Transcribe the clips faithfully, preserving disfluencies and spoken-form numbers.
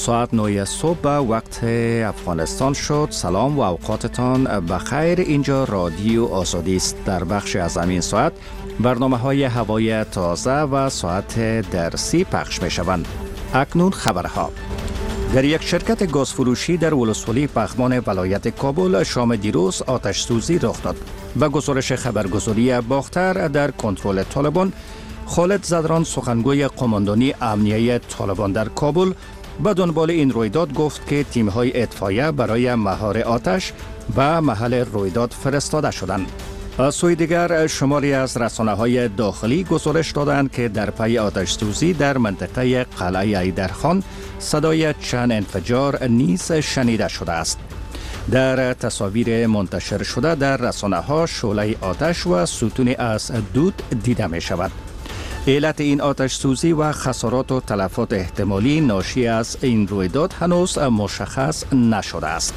ساعت نه صبح به وقت افغانستان شد. سلام و اوقاتتان بخیر. اینجا رادیو آزادی است. در بخش از همین ساعت برنامه های هوای تازه و ساعت درسی پخش می شوند. اکنون خبرها. در یک شرکت گازفروشی در ولسوالی پغمان ولایت کابل شام دیروز آتش سوزی رخ داد. به گزارش خبرگزاری باختر در کنترل طالبان، خالد زدران سخنگوی قماندانی امنیه طالبان در کابل به دنبال این رویداد گفت که تیم‌های اطفائیه برای مهار آتش به محل رویداد فرستاده شدند. از سوی دیگر شماری از رسانه‌های داخلی گزارش دادند که در پی آتش سوزی در منطقه قلعه ایدرخان صدای چند انفجار نیز شنیده شده است. در تصاویر منتشر شده در رسانه‌ها شعله آتش و ستونی از دود دیده می شود. علت این آتش سوزی و خسارات و تلفات احتمالی ناشی از این رویداد هنوز مشخص نشده است.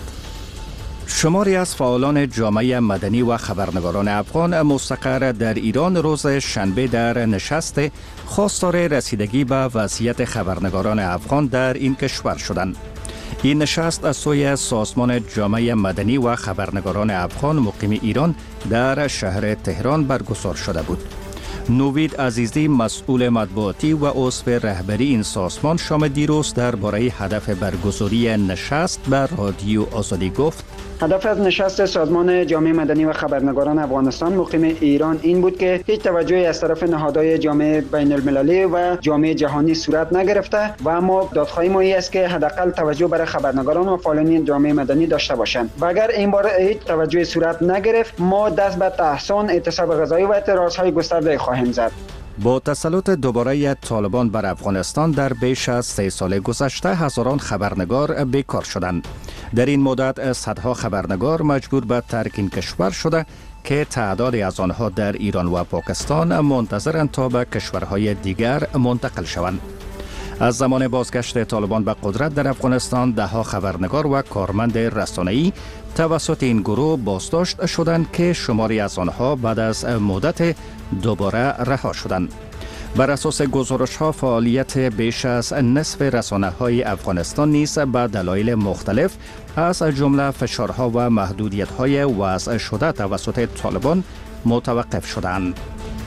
شماری از فعالان جامعه مدنی و خبرنگاران افغان مستقر در ایران روز شنبه در نشست خواستار رسیدگی به وضعیت خبرنگاران افغان در این کشور شدند. این نشست از سوی سازمان جامعه مدنی و خبرنگاران افغان مقیم ایران در شهر تهران برگزار شده بود. نوید عزیزی مسئول مطبوعاتی و عضو رهبری این سازمان شام دیروز درباره هدف برگزاری نشست بر رادیو آزادی گفت: هدف از نشست سازمان جامعه مدنی و خبرنگاران افغانستان مقیم ایران این بود که هیچ توجهی از طرف نهادهای جامعه بین المللی و جامعه جهانی صورت نگرفته و اما دادخواهی ما این است که حداقل توجه برای خبرنگاران و فعالان جامعه مدنی داشته باشند و اگر این بار هیچ توجهی صورت نگرفت ما دست به تحصن، اعتصاب غذایی و اعتراضهای گسترده خواهیم زد. با تسلط دوباره طالبان بر افغانستان در بیش از سه سال گذشته هزاران خبرنگار بیکار شدند. در این مدت صدها خبرنگار مجبور به ترک این کشور شده که تعدادی از آنها در ایران و پاکستان منتظرند تا به کشورهای دیگر منتقل شوند. از زمان بازگشت طالبان به قدرت در افغانستان دهها خبرنگار و کارمند رسانه‌ای توسط این گروه بازداشت شدند که شماری از آنها بعد از مدت دوباره رها شدند. بر اساس گزارش‌ها فعالیت بیش از نصف رسانه‌های افغانستان نیز به دلایل مختلف از جمله فشارها و محدودیت‌های وضع شده توسط طالبان متوقف شدند.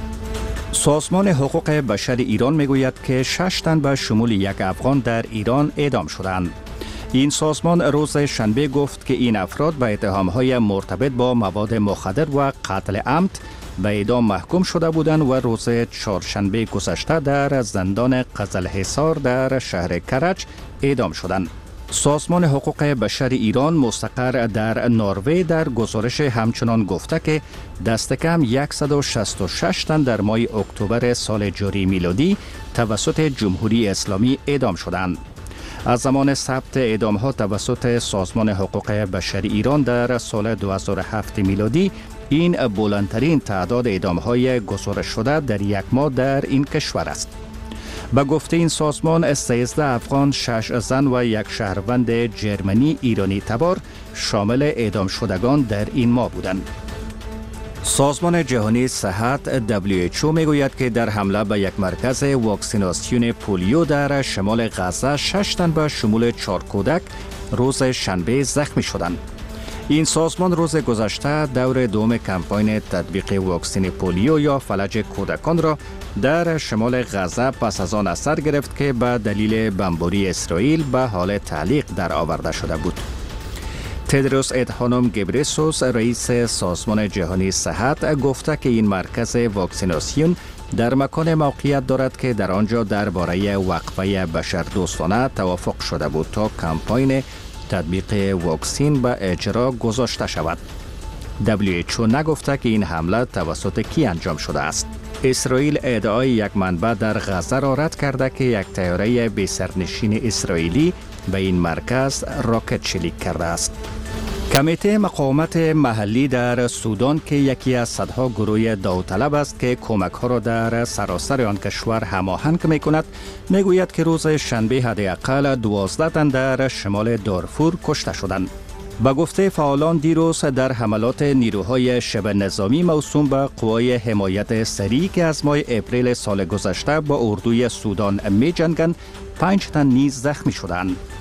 سازمان حقوق بشر ایران میگوید که شش تن به شمول یک افغان در ایران اعدام شدند. این سازمان روز شنبه گفت که این افراد به اتهام‌های مرتبط با مواد مخدر و قتل عمد به اعدام محکوم شده بودند و روز چهارشنبه گذشته در زندان قزلحصار در شهر کرج اعدام شدند. سازمان حقوق بشر ایران مستقر در نروژ در گزارش همچنان گفته که دست کم صد و شصت و شش تن در ماه اکتبر سال جاری میلادی توسط جمهوری اسلامی اعدام شدند. از زمان ثبت اعدام‌ها توسط سازمان حقوق بشر ایران در سال دو هزار و هفت میلادی این بلندترین تعداد اعدام‌های گزارش شده در یک ماه در این کشور است. به گفته این سازمان سیزده افغان، شش زن و یک شهروند جرمنی ایرانی تبار شامل اعدام شدگان در این ماه بودند. سازمان جهانی صحت دبلیو اچ او میگوید که در حمله به یک مرکز واکسیناسیون پولیو در شمال غزه شش تن به شمول چهار کودک روز شنبه زخمی شدند. این سازمان روز گذشته دور دوم کمپاین تطبیق واکسن پولیو یا فلج کودکان را در شمال غزه پس از آن از سر گرفت که به دلیل بمباری اسرائیل به حال تعلیق در آورده شده بود. تدروس ادهانوم گبریسوس رئیس سازمان جهانی صحت گفته که این مرکز واکسیناسیون در مکان موقعیت دارد که در آنجا درباره وقفه بشردوستانه توافق شده بود تا کمپاین تطبیق واکسین به اجرا گذاشته شود. دبلیو اچ او نگفته که این حمله توسط کی انجام شده است. اسرائیل ادعای یک منبع در غزه را رد کرده که یک طیاره بی سرنشین اسرائیلی به این مرکز راکت شلیک کرده است. کمیته مقاومت محلی در سودان که یکی از صدها گروه داوطلب است که کمک‌ها را در سراسر آن کشور هماهنگ می‌کند، می‌گوید که روز شنبه حداقل دوازده تن در شمال دارفور کشته شدند. به گفته فعالان دیروز در حملات نیروهای شبه نظامی موسوم به قوای حمایت سریع که از ماه اپریل سال گذشته با اردوی سودان می جنگند، پنج تن نیز زخمی شدند.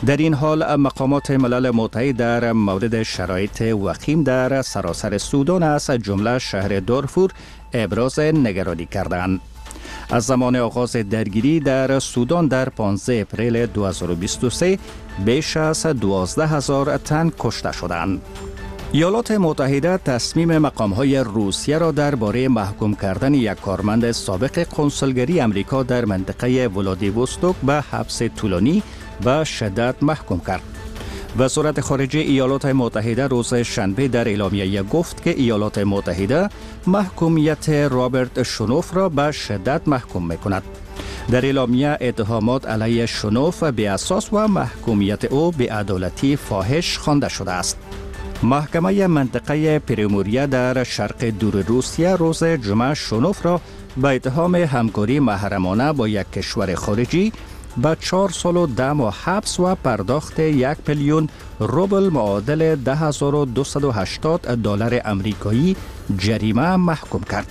در این حال مقامات ملل متحد در مورد شرایط وخیم در سراسر سودان از جمله شهر دارفور ابراز نگرانی کردند. از زمان آغاز درگیری در سودان در پانزده اپریل دو هزار و بیست و سه بیش از دوازده هزار تن کشته شدند. ایالات متحده تصمیم مقام‌های روسیه را درباره محکوم کردن یک کارمند سابق کنسولگری امریکا در منطقه ولادیوستوک به حبس طولانی به شدت محکوم کرد. وزارت خارجه ایالات متحده روز شنبه در اعلامیه گفت که ایالات متحده محکومیت رابرت شنوف را به شدت محکوم می‌کند. در اعلامیه اتهامات علیه شنوف بی اساس و محکومیت او به عدالتی فاحش خوانده شده است. محکمه منطقه پریموریا در شرق دور روسیه روز جمعه شنوف را به اتهام همکاری محرمانه با یک کشور خارجی به چهار سال و ده ماه حبس و پرداخت یک میلیون روبل معادل ده هزار و دویست و هشتاد دلار آمریکایی جریمه محکوم کرد.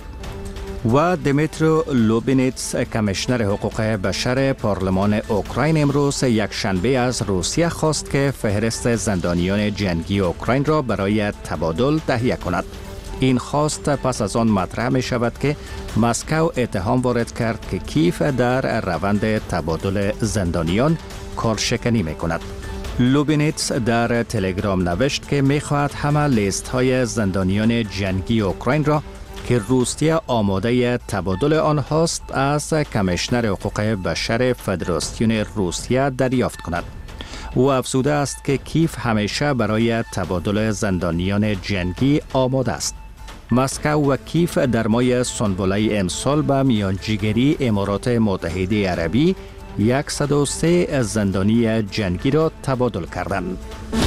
و دیمیترو لوبینیتس کمیشنر حقوق بشر پارلمان اوکراین امروز یک شنبه از روسیه خواست که فهرست زندانیان جنگی اوکراین را برای تبادل تهیه کند. این خواست پس از آن مطرح می شود که مسکو اتهام وارد کرد که کیف در روند تبادل زندانیان کارشکنی می کند. لوبینیتس در تلگرام نوشت که می خواهد همه لیست های زندانیان جنگی اوکراین را که روسیه آماده تبادل آنهاست از کمیشنر حقوق بشر فدراسیون روسیه دریافت کند. او افزوده است که کیف همیشه برای تبادل زندانیان جنگی آماده است. مسکو و کیف در ماه سنبله امسال به میانجیگری امارات متحده عربی صد و سه زندانی جنگی را تبادل کردند.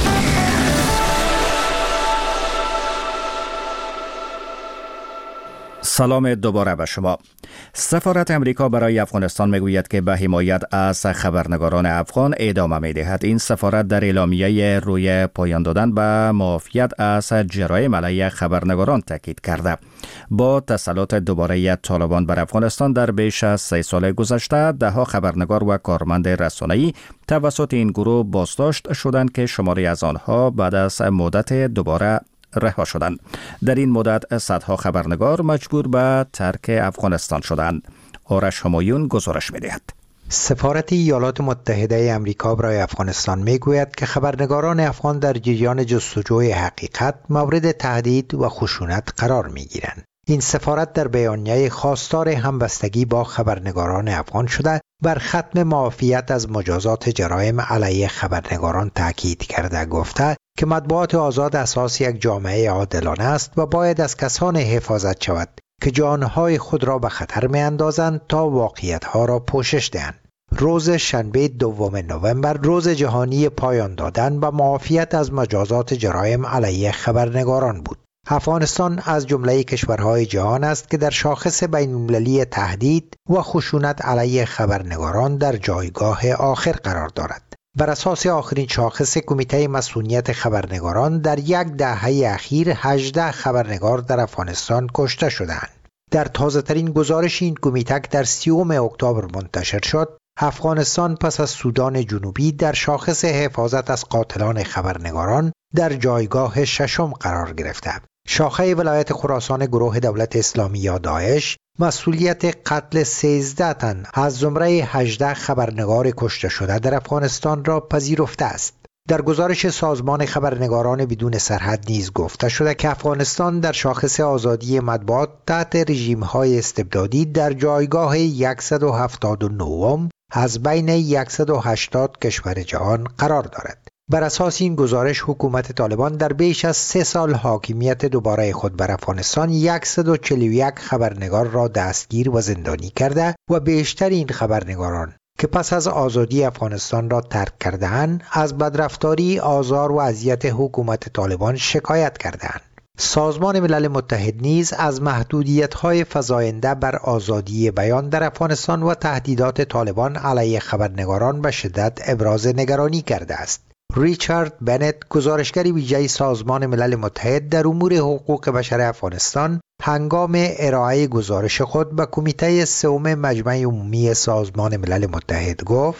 سلام دوباره به شما. سفارت امریکا برای افغانستان میگوید که به حمایت از خبرنگاران افغان ادامه میدهد. این سفارت در اعلامیه روی پایان دادن به معافیت از جرایم علیه خبرنگاران تاکید کرده. با تسلط دوباره طالبان بر افغانستان در بیش از سه سال گذشته دهها خبرنگار و کارمند رسانه‌ای توسط این گروه بازداشت شدند که شماری از آنها بعد از مدت دوباره رها شدند. در این مدت صدها خبرنگار مجبور به ترک افغانستان شدند. آرش همایون گزارش می‌دهد. سفارت ایالات متحده آمریکا برای افغانستان میگوید که خبرنگاران افغان در جریان جستجوی حقیقت مورد تهدید و خشونت قرار می‌گیرند. این سفارت در بیانیه خواستار همبستگی با خبرنگاران افغان شده بر ختم معافیت از مجازات جرایم علیه خبرنگاران تاکید کرده گفته که مطبوعات آزاد اساس یک جامعه عادلانه است و باید از کسانی حفاظت شود که جانهای خود را به خطر می اندازند تا واقعیتها را پوشش دهند. روز شنبه دوم نوامبر روز جهانی پایان دادن به معافیت از مجازات جرایم علیه خبرنگاران بود. افغانستان از جمله کشورهای جهان است که در شاخص بین‌المللی تهدید و خشونت علیه خبرنگاران در جایگاه آخر قرار دارد. بر اساس آخرین شاخص کمیته مسئولیت خبرنگاران در یک دهه اخیر هجده خبرنگار در افغانستان کشته شدند. در تازه‌ترین گزارش این کمیته در سیوم اکتبر منتشر شد، افغانستان پس از سودان جنوبی در شاخص حفاظت از قاتلان خبرنگاران در جایگاه ششم قرار گرفته. شاخه ولایت خراسان گروه دولت اسلامی یا داعش مسئولیت قتل سیزده تن از زمره هجده خبرنگار کشته شده در افغانستان را پذیرفته است. در گزارش سازمان خبرنگاران بدون سرحد نیز گفته شده که افغانستان در شاخص آزادی مطبوعات تحت رژیم‌های استبدادی در جایگاه صد و هفتاد و نه از بین صد و هشتاد کشور جهان قرار دارد. بر اساس این گزارش حکومت طالبان در بیش از سه سال حاکمیت دوباره خود بر افغانستان صد و چهل و یک خبرنگار را دستگیر و زندانی کرده و بیشتر این خبرنگاران که پس از آزادی افغانستان را ترک کرده‌اند از بدرفتاری، آزار و اذیت حکومت طالبان شکایت کرده‌اند. سازمان ملل متحد نیز از محدودیت‌های فزاینده بر آزادی بیان در افغانستان و تهدیدات طالبان علیه خبرنگاران به شدت ابراز نگرانی کرده است. ریچارد بنت، گزارشگر ویژه سازمان ملل متحد در امور حقوق بشر افغانستان، هنگام ارائه گزارش خود به کمیته سوم مجمع عمومی سازمان ملل متحد گفت: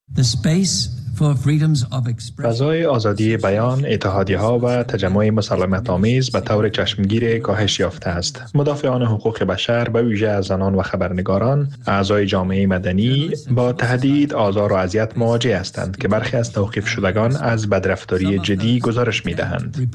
فضای آزادی بیان، اتحادیه‌ها و تجمع مسالمت آمیز به طور چشمگیر کاهش یافته است. مدافعان حقوق بشر به ویژه از زنان و خبرنگاران، اعضای جامعه مدنی با تهدید، آزار و اذیت مواجه هستند که برخی از توقیف شدگان از بدرفتاری جدی گزارش می‌دهند.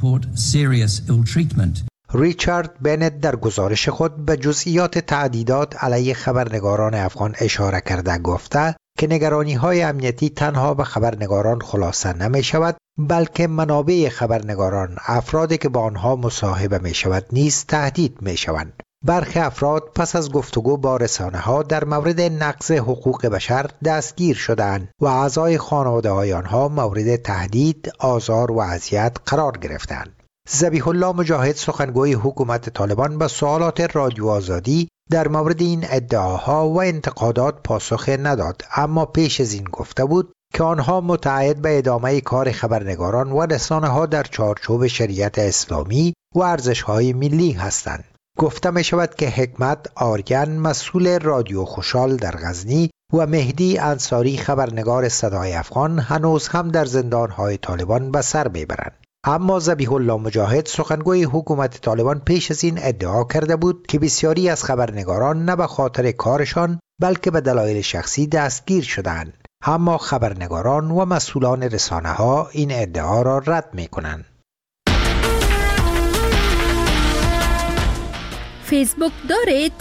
ریچارد بنت در گزارش خود به جزئیات تهدیدات علیه خبرنگاران افغان اشاره کرده گفته که نگرانی‌های امنیتی تنها به خبرنگاران خلاصه نمی شود، بلکه منابع خبرنگاران، افرادی که با آنها مصاحبه می شود نیز تهدید می شوند. برخی افراد پس از گفتگو با رسانه‌ها در مورد نقض حقوق بشر دستگیر شدند و اعضای خانواده‌های آنها مورد تهدید، آزار و اذیت قرار گرفتند. ذبیح الله مجاهد، سخنگوی حکومت طالبان، به سوالات رادیو آزادی در مورد این ادعاها و انتقادات پاسخ نداد، اما پیش از این گفته بود که آنها متعهد به ادامه کار خبرنگاران و رسانه‌ها در چارچوب شریعت اسلامی و ارزش‌های ملی هستند. گفته می شود که حکمت آریان، مسئول رادیو خوشحال در غزنی، و مهدی انصاری، خبرنگار صدای افغان، هنوز هم در زندان‌های طالبان به سر میبرند. اما ذبیح الله مجاهد، سخنگوی حکومت طالبان، پیش از این ادعا کرده بود که بسیاری از خبرنگاران نه به خاطر کارشان بلکه به دلایل شخصی دستگیر شدند. اما خبرنگاران و مسئولان رسانه‌ها این ادعا را رد می‌کنند. فیسبوک دارید؟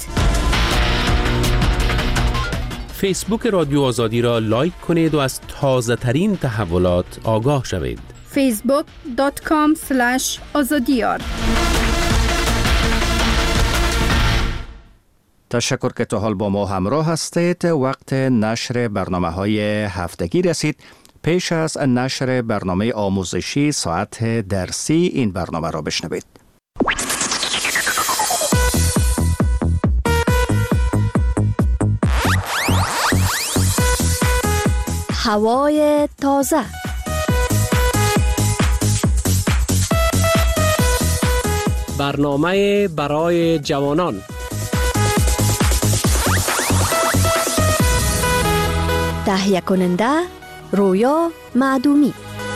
فیسبوک رادیو آزادی را لایک کنید و از تازه ترین تحولات آگاه شوید. فیسبوک دات کام اسلش آزادیار. تشکر که تا حال با ما همراه هستید. وقت نشر برنامه های هفتگی رسید. پیش از نشر برنامه آموزشی ساعت درسی این برنامه را بشنوید. هوای تازه. برنامه برای جوانان. تهیه کننده رویا معدومی.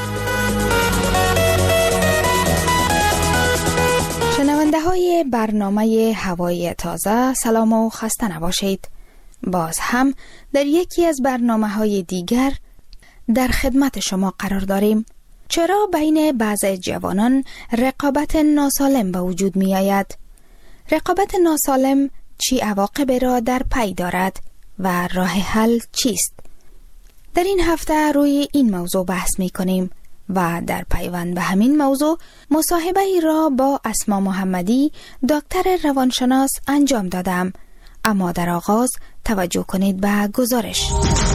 شنونده های برنامه هوای تازه، سلام و خسته نباشید. باز هم در یکی از برنامه های دیگر در خدمت شما قرار داریم. چرا بین بعض جوانان رقابت ناسالم به وجود می آید؟ رقابت ناسالم چی عواقبی را در پی دارد و راه حل چیست؟ در این هفته روی این موضوع بحث می کنیم و در پیوند به همین موضوع مصاحبه ای را با اسما محمدی، دکتر روانشناس انجام دادم. اما در آغاز توجه کنید به گزارش.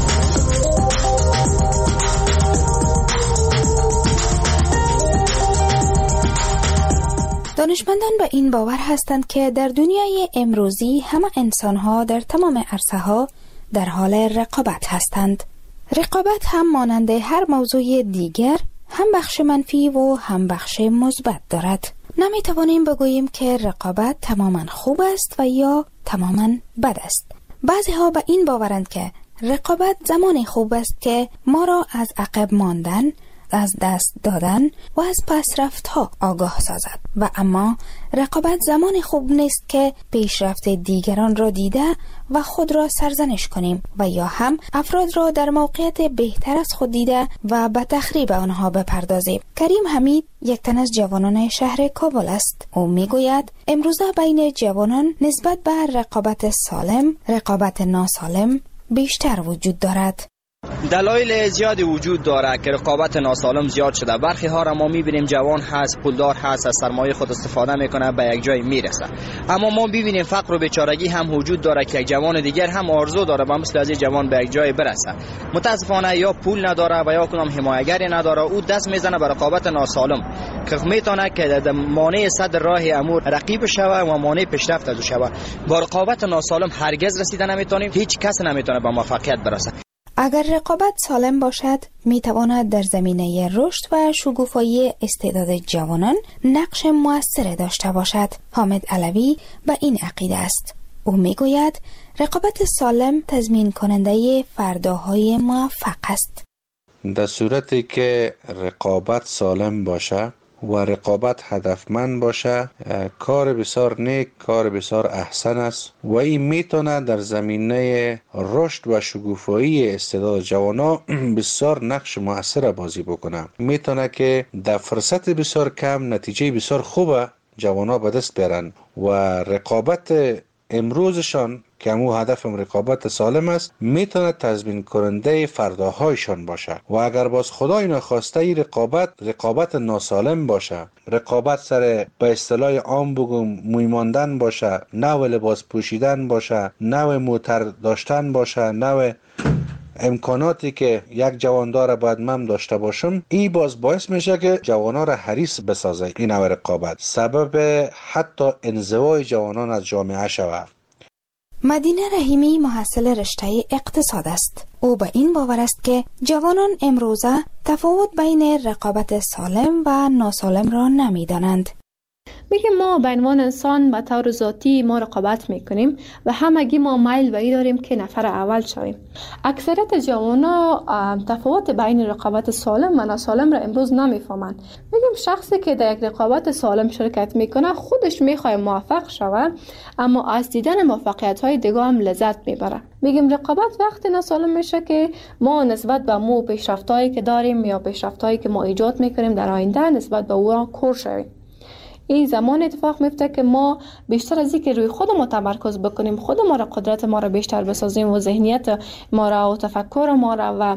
دانشمندان به این باور هستند که در دنیای امروزی همه انسان‌ها در تمام عرصه‌ها در حال رقابت هستند. رقابت هم مانند هر موضوع دیگر هم بخش منفی و هم بخش مثبت دارد. نمی‌توانیم بگوییم که رقابت تماماً خوب است و یا تماماً بد است. بعضی‌ها به این باورند که رقابت زمانی خوب است که ما را از عقب ماندن، از دست دادن و از پسرفت‌ها آگاه سازد و اما رقابت زمان خوب نیست که پیشرفت دیگران را دیده و خود را سرزنش کنیم و یا هم افراد را در موقعیت بهتر از خود دیده و به تخریب آنها بپردازیم. کریم حمید یک تن از جوانان شهر کابل است. او میگوید امروزه بین جوانان نسبت به رقابت سالم، رقابت ناسالم بیشتر وجود دارد. دلایل زیادی وجود داره که رقابت ناسالم زیاد شده. برخی ها را ما میبینیم جوان هست، پولدار هست، از سرمایه خود استفاده میکنه، به یک جای میرسه. اما ما ببینیم فقر و بیچارگی هم وجود داره که یک جوان دیگر هم آرزو داره به مثل از جوان به یک جای برسه. متاسفانه یا پول نداره و یا کدام حمایتگری نداره، او دست میزنه به رقابت ناسالم که میتونه که مانع صد راه امور رقیب شوه و مانع پیشرفت از شوه. با رقابت ناسالم هرگز رسیده نمیتونیم، هیچ کس نمیتونه به موفقیت برسه. اگر رقابت سالم باشد، می تواند در زمینه رشد و شکوفایی استعداد جوانان نقش مؤثر داشته باشد. حامد علوی به این عقیده است. او میگوید رقابت سالم تضمین کننده فرداهای موفق است. در صورتی که رقابت سالم باشه و رقابت هدفمند باشه، کار بسیار نیک، کار بسیار احسن است و این میتونه در زمینه رشد و شکوفایی استعداد جوانا بسیار نقش مؤثر بازی بکنه. میتونه که در فرصت بسیار کم نتیجه بسیار خوبه جوانا به دست بیارن و رقابت امروزشان که همو هدف رقابت سالم است میتونه تضمین کننده فرداهایشان باشه و اگر باز خدای نخواسته ای رقابت رقابت ناسالم باشه، رقابت سر به اصطلاح عام بگم موی ماندن باشه، نوع لباس پوشیدن باشه، نوع موتر داشتن باشه، نوع امکاناتی که یک جواندار باید من داشته باشم، این باز باعث میشه که جوانا را حریص بسازه. این نوع رقابت سبب حتی انزوای جوانان از جامعه شود. مدینه رحیمی محصل رشته اقتصاد است. او به این باور است که جوانان امروزه تفاوت بین رقابت سالم و ناسالم را نمیدانند. میگه ما به عنوان انسان به طور ذاتی ما رقابت میکنیم و همگی ما میل به این داریم که نفر اول شویم. اکثریت جوانا تفاوت بین رقابت سالم و ناسالم را امروز نمیفهمند. میگیم شخصی که در یک رقابت سالم شرکت میکنه خودش میخواد موفق شود، اما از دیدن موفقیت های دیگه هم لذت میبره. میگیم رقابت وقتی ناسالم میشه که ما نسبت به مو پیشرفتایی که داریم یا پیشرفتایی که ما ایجاد میکنیم در آینده نسبت به او کور شویم. این زمان اتفاق میفته که ما بیشتر از اینکه روی خود ما تمرکز بکنیم، خود ما را قدرت ما را بیشتر بسازیم و ذهنیت ما را و تفکر ما را و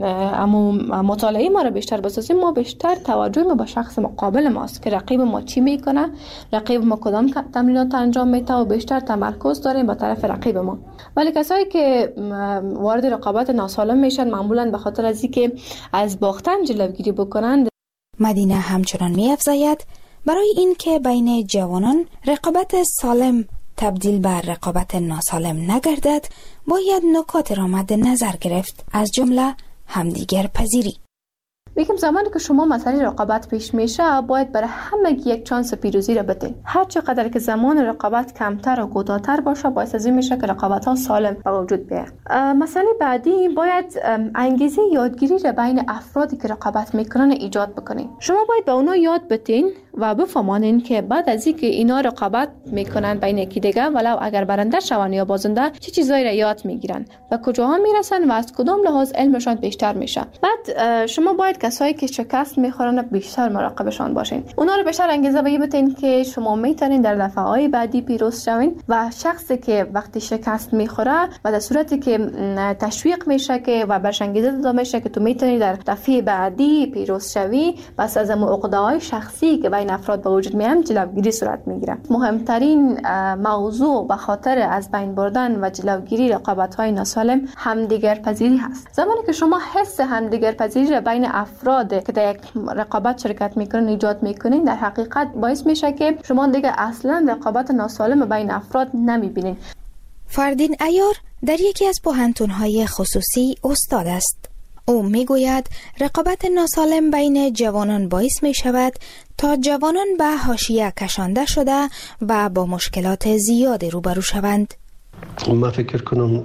مطالعه ما را بیشتر بسازیم، ما بیشتر توجه ما به شخص مقابل ماست که رقیب ما چی میکنه، رقیب ما کدام تمرینات انجام میده و بیشتر تمرکز داریم به طرف رقیب ما. ولی کسایی که وارد رقابت ناسالم میشن معمولا به خاطر از اینکه از باختن جلوگیری بکنند. مدینه همچنان می‌افزاید برای این که بین جوانان رقابت سالم تبدیل به رقابت ناسالم نگردد، باید نکات را مد نظر گرفت، از جمله همدیگر پذیری. میگم زمانی که شما مسئله رقابت پیش میشه باید برای همه یک چانس پیروزی را بدین. هر چقدر که زمان رقابت کمتر و کوتاه‌تر باشه باعث از این میشه که رقابت ها سالم به وجود بیاد. مسئله بعدی باید انگیزه یادگیری را بین افرادی که رقابت میکنن ایجاد بکنین. شما باید به اونا یاد بدین و بفهمانین که بعد از اینکه اینا رقابت میکنن بین یکی دیگه، ولو اگر برنده شون یا بازنده، چه چیزایی را یاد میگیرن و کجاها میرسن و از کدام لحاظ علمشان بیشتر میشه. بعد شما باید کسایی که شکست میخورن بیشتر مراقبشان باشین. اونا رو بیشتر انگیزه بدین که شما میتونین در دفعه‌های بعدی پیروز شوین و شخصی که وقتی شکست میخوره و در صورتی که تشویق میشه که و برش انگیزه داده میشه که تو میتونی در دفعه بعدی پیروز شوی، بس از عقده‌های شخصی که بین افراد به وجود میاد جلوگیری صورت میگیره. مهمترین موضوع به خاطر از بین بردن و جلوگیری رقابت‌های ناسالم همدیگر پذیری هست. زمانی که شما حس همدیگر پذیری را بین افراد که در یک رقابت شرکت میکنن ایجاد میکنین، در حقیقت باعث میشه که شما دیگه اصلا رقابت ناسالم بین افراد نمیبینین. فردین عیار در یکی از پوهنتون‌های خصوصی استاد است. او میگوید رقابت ناسالم بین جوانان باعث می شود تا جوانان به حاشیه کشانده شده و با مشکلات زیاد روبرو شوند. من فکر کنم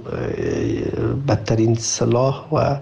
بدترین سلاح و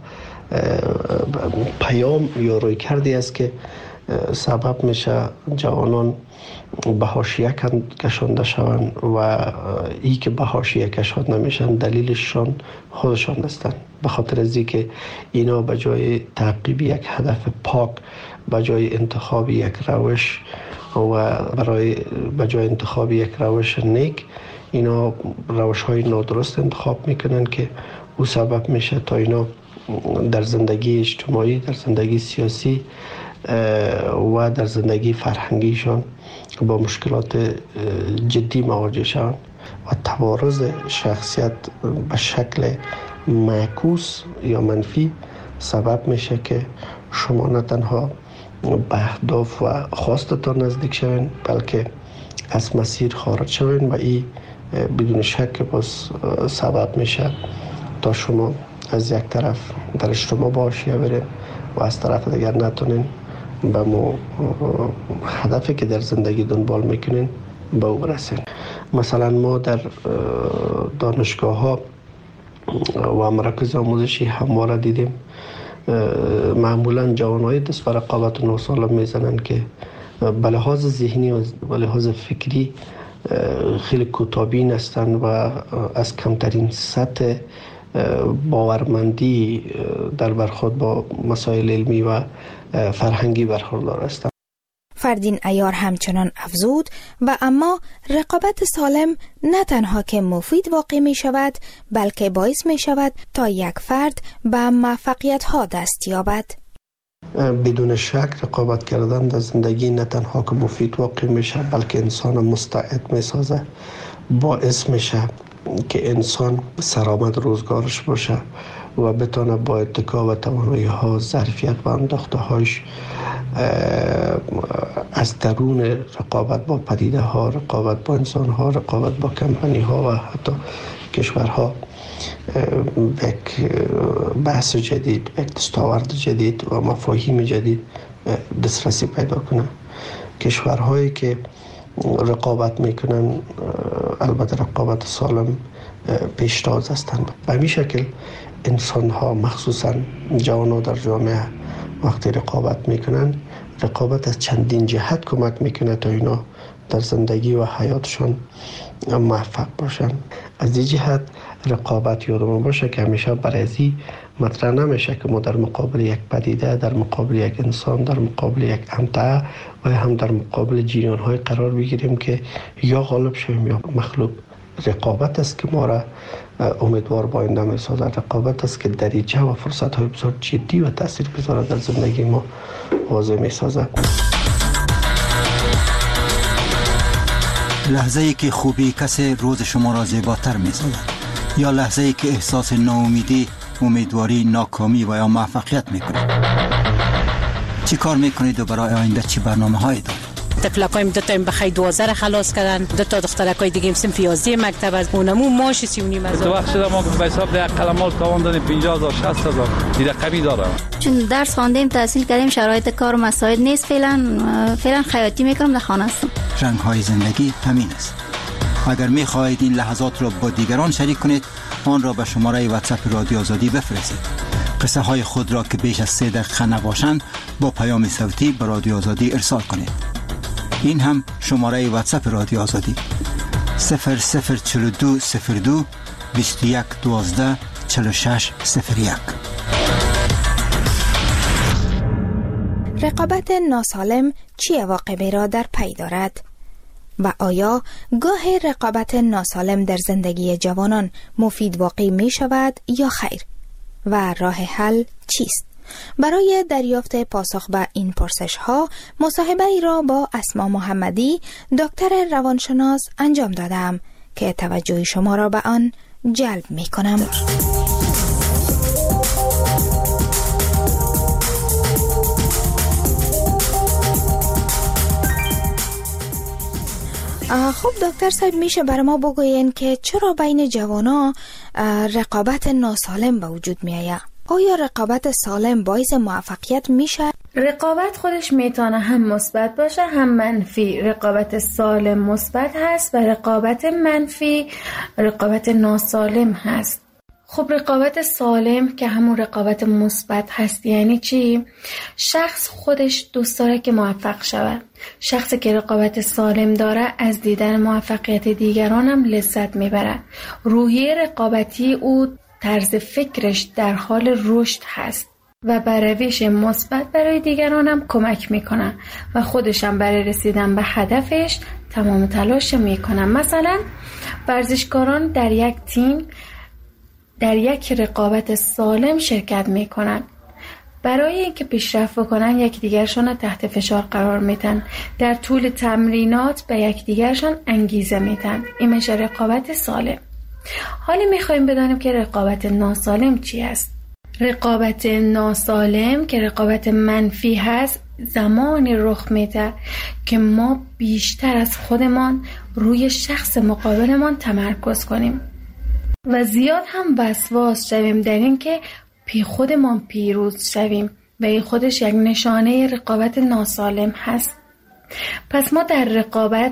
پیام یا روی کردی است که سبب میشه جوانان به حاشیه کشانده شوند و ای که به حاشیه کشانده نمیشن دلیلشان خودشان هستند. به خاطر از اینکه اینا به جای تعقیب یک هدف پاک، به جای انتخاب یک روش و برای به جای انتخاب یک روش نیک، اینا روش های نادرست انتخاب میکنن که او سبب میشه تا اینا در زندگی اجتماعی، در زندگی سیاسی و در زندگی فرهنگیشان با مشکلات جدی مواجه شوند و توارث شخصیت به شکل معکوس یا منفی سبب میشه که شما نه تنها به اهداف و خواستتان نزدیک شوین، بلکه از مسیر خارج شوین و این بدون شک باز سبب میشه تا شما از یک طرف در اجتماع با حاشیه برین و از طرف دیگر نتونین به مو هدفی که در زندگی دنبال میکنین به او برسیم. مثلا ما در دانشگاه ها و مراکز آموزشی همواره دیدیم معمولا جوانای دست و رقابت ناسالم میزنن که به لحاظ ذهنی و به لحاظ فکری خیلی کوتاه‌بین هستند و از کمترین سطح باورمندی در برخورد با مسائل علمی و فرهنگی برخوردار هستند. فردین عیار همچنان افزود و اما رقابت سالم نه تنها که مفید واقع می شود بلکه باعث می شود تا یک فرد به موفقیت ها دست یابد. بدون شک رقابت کردن در زندگی نه تنها که مفید واقع می شود بلکه انسان مستعد می سازه، باعث می شود که انسان سرآمد روزگارش باشه و بتونه با اتکا و توانایی ها ظرفیت و انداخته هاش از درون رقابت با پدیده ها، رقابت با انسان ها، رقابت با کمپانی ها و حتی کشورها یک بحث جدید، یک دستاورد جدید و مفاهیم جدید دسترسی پیدا کنه. کشورهایی که رقابت میکنن البته رقابت سالم پیشتاز هستند. به همین شکل انسان ها مخصوصا جوان ها در جامعه وقتی رقابت میکنن، رقابت از چندین جهت کمک میکنه تا اینا در زندگی و حیاتشان موفق باشن. از این جهت رقابت یادمون باشه که همیشه برای ازی مطرح نمیشه که ما در مقابل یک پدیده، در مقابل یک انسان، در مقابل یک امتعه و هم در مقابل جریان های قرار بگیریم که یا غالب شویم یا مغلوب. رقابت است که ما را امیدوار با آینده می‌سازد. رقابت است که دریچه و فرصت های بسیار جدی و تاثیرگذار در زندگی ما واضح می‌سازد. لحظه ای که خوبی کسی روز شما را زیباتر می‌سازد یا لحظه ای که احساس ناامیدی، امیدواری، ناکامی و یا موفقیت می‌کنید. چی کار می‌کنید و برای آینده چی برنامه‌هایی دارید؟ تفلکایم دو تا این بخی دوازده را خلاص کردن، دو تا دخترکای دیگه صنف یازده مکتب از اونمو ماش سی و نیم هزار. تو وقت شده ما به حساب ده قلمال تاوان دادیم پنجاه هزار شصت هزار دیگه کمی داره. چون درس خواندیم تحصیل کردیم شرایط کار و مساعد نیست، فعلا فعلا خیاطی میکنم در خانه هستم. رنگ های زندگی همین است. اگر می‌خواهید این لحظات را با دیگران شریک کنید، آن را به شماره واتساپ رادیو آزادی بفرستید. قصه های خود را که بیش از سه دقیقه نباشند با پیام صوتی به رادیو آزادی ارسال کنید. این هم شماره واتساپ رادیو آزادی صفر صفر چهل و دو صفر دو بیست و یک دوازده چهل و شش صفر یک. رقابت ناسالم چی عواقبی را در پی دارد؟ و آیا گاه رقابت ناسالم در زندگی جوانان مفید واقع می شود یا خیر؟ و راه حل چیست؟ برای دریافت پاسخ به این پرسش ها مصاحبه ای را با اسما محمدی دکتر روانشناس انجام دادم که توجه شما را به آن جلب می کنم. خب دکتر صاحب، میشه برای ما بگوین که چرا بین جوانا رقابت ناسالم به وجود می آید؟ آیا رقابت سالم باعث موفقیت میشه؟ رقابت خودش میتونه هم مثبت باشه هم منفی. رقابت سالم مثبت هست و رقابت منفی رقابت ناسالم هست. خب رقابت سالم که همون رقابت مثبت هست یعنی چی؟ شخص خودش دوست داره که موفق شود. شخصی که رقابت سالم داره از دیدن موفقیت دیگران هم لذت میبره. روحیه رقابتی او طرز فکرش در حال رشد هست و به روش مثبت برای دیگران هم کمک میکنه و خودش هم برای رسیدن به هدفش تمام تلاش میکنه. مثلا ورزشکاران در یک تیم در یک رقابت سالم شرکت میکنن. برای اینکه پیشرفت بکنن یک دیگرشون رو تحت فشار قرار میدن. در طول تمرینات به یک دیگرشون انگیزه میدن. این میشه رقابت سالم. حالا میخوایم بدانیم که رقابت ناسالم چی است. رقابت ناسالم که رقابت منفی هست زمانی رخ میده که ما بیشتر از خودمان روی شخص مقابلمان تمرکز کنیم و زیاد هم وسواس شویم در این که پی خودمان پیروز شویم و این خودش یک نشانه رقابت ناسالم هست. پس ما در رقابت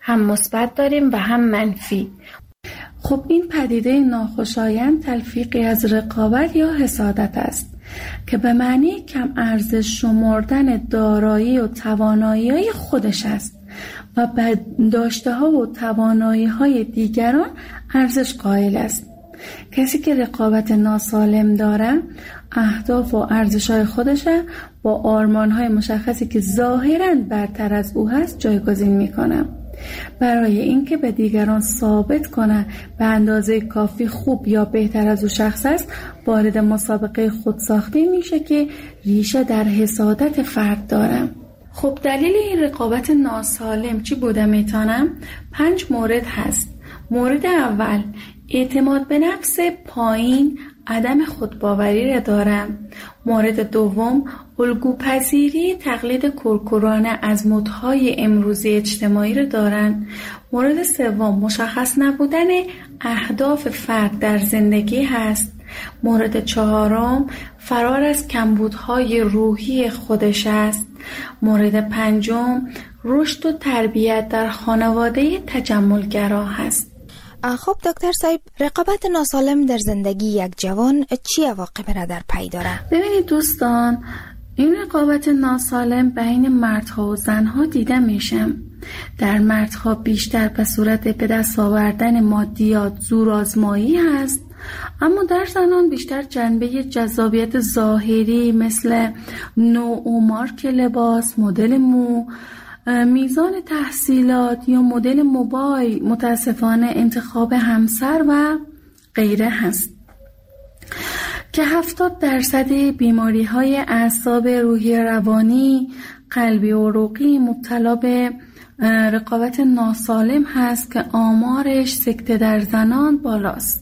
هم مثبت داریم و هم منفی. خب این پدیده ناخوشایند تلفیقی از رقابت یا حسادت است که به معنی کم ارزش شمردن دارایی و توانایی خودش است و به داشته ها و توانایی های دیگران ارزش قائل است. کسی که رقابت ناسالم داره اهداف و ارزش های خودش با آرمان های مشخصی که ظاهراً برتر از او هست جایگزین میکنه. برای اینکه به دیگران ثابت کنه به اندازه کافی خوب یا بهتر از او شخص است، وارد مسابقه خودساخته میشه که ریشه در حسادت فرد داره. خب دلیل این رقابت ناسالم چی بوده میتونم؟ پنج مورد هست. مورد اول، اعتماد به نفس پایین، عدم خودباوری را دارم. مورد دوم، الگوپذیری تقلید کورکورانه از مدهای امروزی اجتماعی را دارند. مورد سوم، مشخص نبودن اهداف فرد در زندگی هست. مورد چهارم، فرار از کمبودهای روحی خودش است. مورد پنجم، رشد و تربیت در خانواده تجملگرا هست. خب دکتر صاحب، رقابت ناسالم در زندگی یک جوان چی عواقبی را در پی داره؟ ببینید دوستان، این رقابت ناسالم بین مردها و زنها دیده میشه. در مردها بیشتر به صورت به دست آوردن مادیات، زورآزمایی هست، اما در زنان بیشتر جنبه جذابیت ظاهری مثل نوع و مارک لباس، مدل مو، میزان تحصیلات یا مدل موبایل، متاسفانه انتخاب همسر و غیره هست که هفتاد درصد بیماری های اعصاب، روحی، روانی، قلبی و عروقی مبتلا به رقابت ناسالم هست که آمارش سکته در زنان بالاست.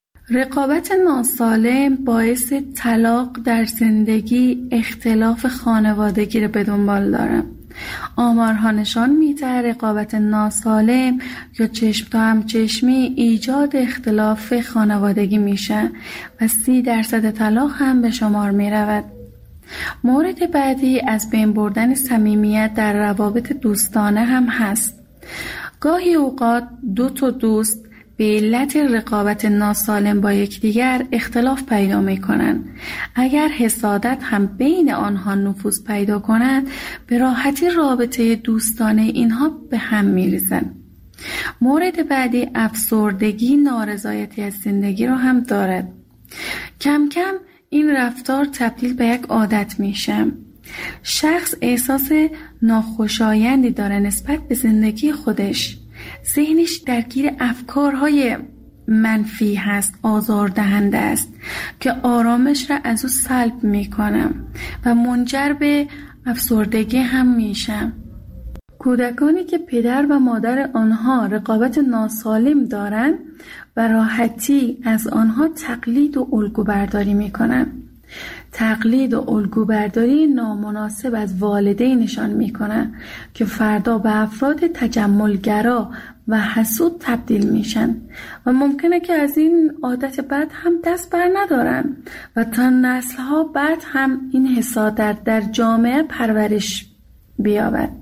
رقابت ناسالم باعث طلاق در زندگی، اختلاف خانوادگی رو به دنبال داره. آمارها نشان میده رقابت ناسالم یا چشم تا هم چشمی ایجاد اختلاف خانوادگی میشه و سی درصد طلاق هم به شمار میرود. مورد بعدی از بین بردن صمیمیت در روابط دوستانه هم هست. گاهی اوقات دو تا دوست به علت رقابت ناسالم با یکدیگر اختلاف پیدا می‌کنند. اگر حسادت هم بین آنها نفوذ پیدا کند، به راحتی رابطه دوستانه اینها به هم می‌ریزند. مورد بعدی افسردگی، نارضایتی از زندگی را هم دارد. کم کم این رفتار تبدیل به یک عادت میشه. شخص احساس ناخوشایندی داره نسبت به زندگی خودش. ذهنش درگیر افکارهای منفی هست، آزاردهنده است که آرامش را از او سلب میکنه و منجر به افسردگی هم میشه. کودکانی که پدر و مادر آنها رقابت ناسالم دارند و راحتی از آنها تقلید و الگو برداری میکنن. تقلید و الگو برداری نامناسب از والدینشان میکنن که فردا به افراد تجملگرا و حسود تبدیل میشن و ممکنه که از این عادت بد هم دست بر ندارن و تا نسلها بعد هم این حسادت در جامعه پرورش بیابد.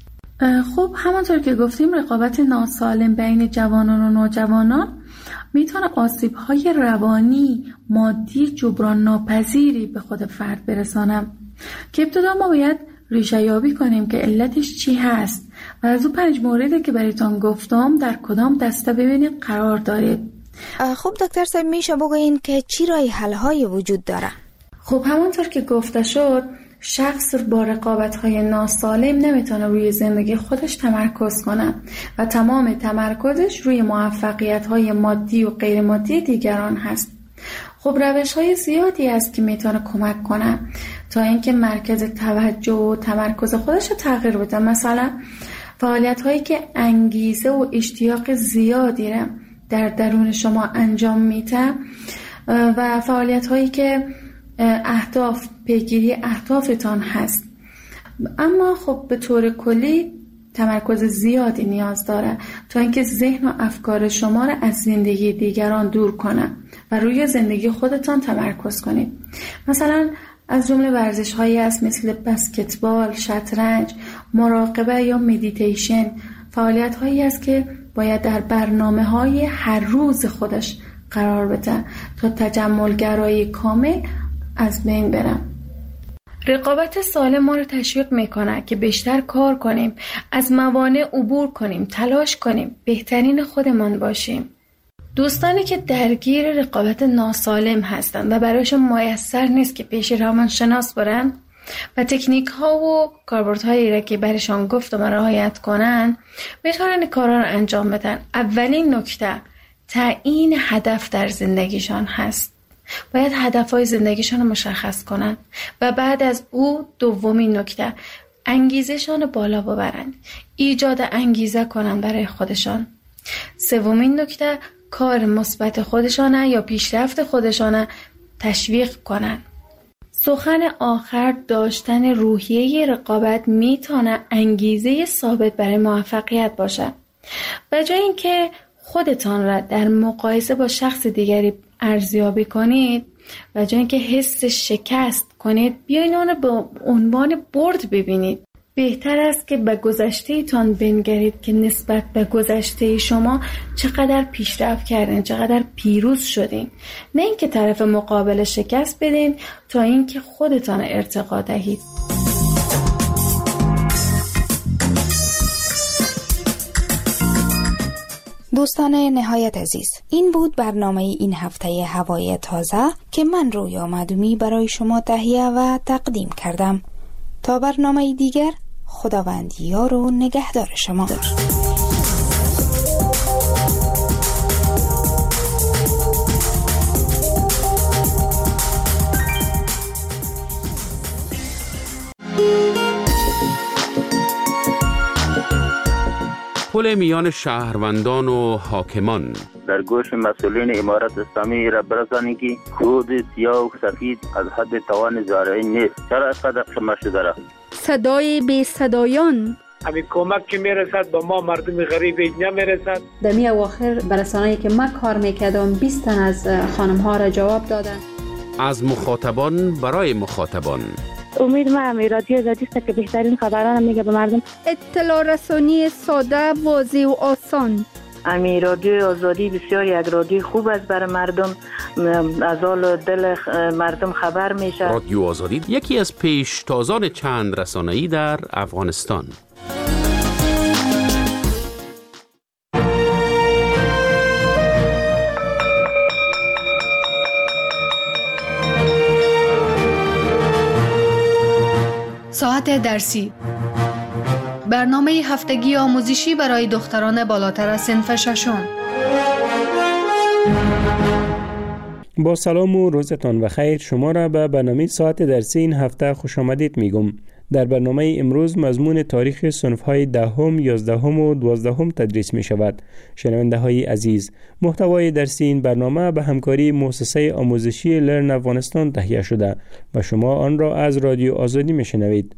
خب همانطور که گفتیم رقابت ناسالم بین جوانان و نوجوانان میتونه آسیب‌های روانی، مادی، جبران ناپذیری به خود فرد برسانه که ابتدا ما باید ریشه یابی کنیم که علتش چی هست و از اون پنج موردی که برایتان گفتم در کدام دسته ببینید قرار دارید. خب دکتر صاحب میشه بگوین که چی راه حل‌های وجود داره؟ خب همانطور که گفته شد، شخص با رقابت‌های ناسالم نمیتونه روی زندگی خودش تمرکز کنه و تمام تمرکزش روی موفقیت‌های مادی و غیر مادی دیگران هست. خب روش‌های زیادی هست که میتونه کمک کنه تا اینکه مرکز توجه و تمرکز خودش رو تغییر بده. مثلا فعالیت‌هایی که انگیزه و اشتیاق زیادی رو در درون شما انجام میده و فعالیت‌هایی که اهداف، پیگیری اهدافتان هست. اما خب به طور کلی تمرکز زیادی نیاز داره تا اینکه ذهن و افکار شما را از زندگی دیگران دور کنه و روی زندگی خودتان تمرکز کنید. مثلا از جمله ورزش هایی هست مثل بسکتبال، شطرنج، مراقبه یا مدیتیشن، فعالیت هایی است که باید در برنامه های هر روز خودش قرار بده تا تجملگرایی کامل از بین برن. رقابت سالم ما رو تشویق میکنه که بیشتر کار کنیم، از موانع عبور کنیم، تلاش کنیم، بهترین خودمان باشیم. دوستانی که درگیر رقابت ناسالم هستند و برایشون میسر نیست که پیش روانشناس برن و تکنیک ها و کاربردهایی را که برایشان گفتم رعایت کنن، میتونن کارا رو انجام بدن. اولین نکته تعیین هدف در زندگیشان هست. باید هدفهای زندگیشان رو مشخص کنن و بعد از او دومین نکته انگیزشان بالا ببرن، ایجاد انگیزه کنن برای خودشان. سومین نکته کار مثبت خودشانه یا پیشرفت خودشانه تشویق کنن. سخن آخر داشتن روحیه رقابت میتونه انگیزه ثابت برای موفقیت باشه. به جای اینکه خودتان را در مقایسه با شخص دیگری ارزیابی کنید و جای اینکه حس شکست کنید، بیاین آن به عنوان برد ببینید. بهتر است که به گذشته تان بنگرید که نسبت به گذشته شما چقدر پیشرفت کردین، چقدر پیروز شدین، نه اینکه طرف مقابل شکست بدین تا اینکه خودتان ارتقا دهید. دوستان نهایت عزیز، این بود برنامه این هفته هوای تازه که من رویا معدومی برای شما تهیه و تقدیم کردم. تا برنامه دیگر، خداوند یار و نگهدار شما. پل میان شهروندان و حاکمان. در گوش مسئولین امارت اسلامی را برسانید که خود سیاه و سفید از حد توان زارعی نیست. چرا اینقدر شما شده را؟ صدای بی صدایان. همین کمک که میرسد با ما مردم غریب نمیرسد. در می اواخر برسانه‌ای که من کار میکردم بیست تن از خانم ها را جواب دادن. از مخاطبان برای مخاطبان. امید ما امی رادیو آزادی است که بهترین خبران میگه به مردم. اطلاع رسانی ساده، واضح و آسان. امی رادیو آزادی بسیار یک رادیو خوب است برای مردم، از حال دل مردم خبر میشه. رادیو آزادی یکی از پیشتازان چند رسانه‌ای در افغانستان. ساعت درسی، برنامه هفتگی آموزشی برای دختران بالاتر از صنف ششم. با سلام و روزتان بخیر. شما را به برنامه ساعت درسی این هفته خوش آمدید میگم. در برنامه امروز مضمون تاریخ صنف‌های دهم، یازدهم و دوازدهم تدریس می شود. شنونده های عزیز، محتوای درسی این برنامه به همکاری مؤسسه آموزشی لرن افغانستان تهیه شده و شما آن را از رادیو آزادی می شنوید.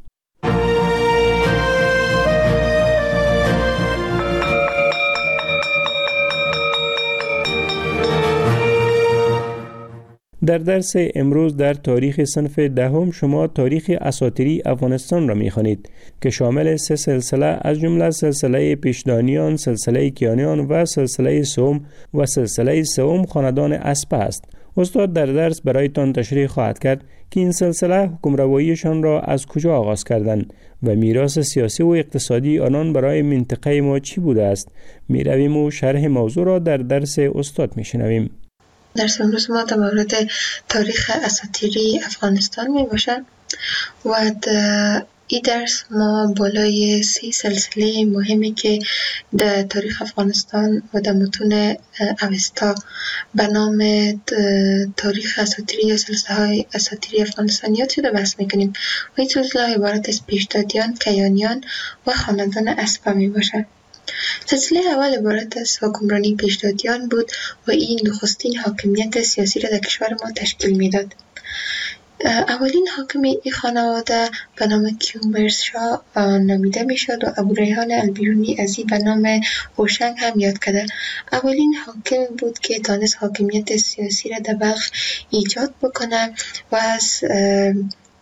در درس امروز در تاریخ صنف دهم شما تاریخ اساطیری افغانستان را می‌خوانید که شامل سه سلسله از جمله سلسله پیشدانیان، سلسله کیانیان و سلسله سوم و سلسله سوم خاندان اسپه است. استاد در درس برایتان تشریح خواهد کرد که این سلسله حکمرواییشان را از کجا آغاز کردند و میراث سیاسی و اقتصادی آنان برای منطقه ما چی بوده است. می‌رویم و شرح موضوع را در درس استاد می‌شنویم. درس امروز ما در مورد تاریخ اساطیری افغانستان می باشد و در این درس ما بالای سی سلسله مهمی که در تاریخ افغانستان و در متون اوستا به نام تاریخ اساطیری یا سلسله های اساطیری افغانستان یاد شده بحث میکنیم و این سلسله های عبارت از پیشدادیان، کیانیان و خاندان اسپه می باشد. سلسله اول عبارت از حکمرانی پیشدادیان بود و این نخستین حاکمیت سیاسی را در کشور ما تشکیل میداد. اولین حاکم این خانواده به نام کیومرث نامیده میشد و ابو ریحان البیرونی از این به نام هوشنگ هم یاد کرده. اولین حاکم بود که تانست حاکمیت سیاسی را در بلخ ایجاد بکنه و از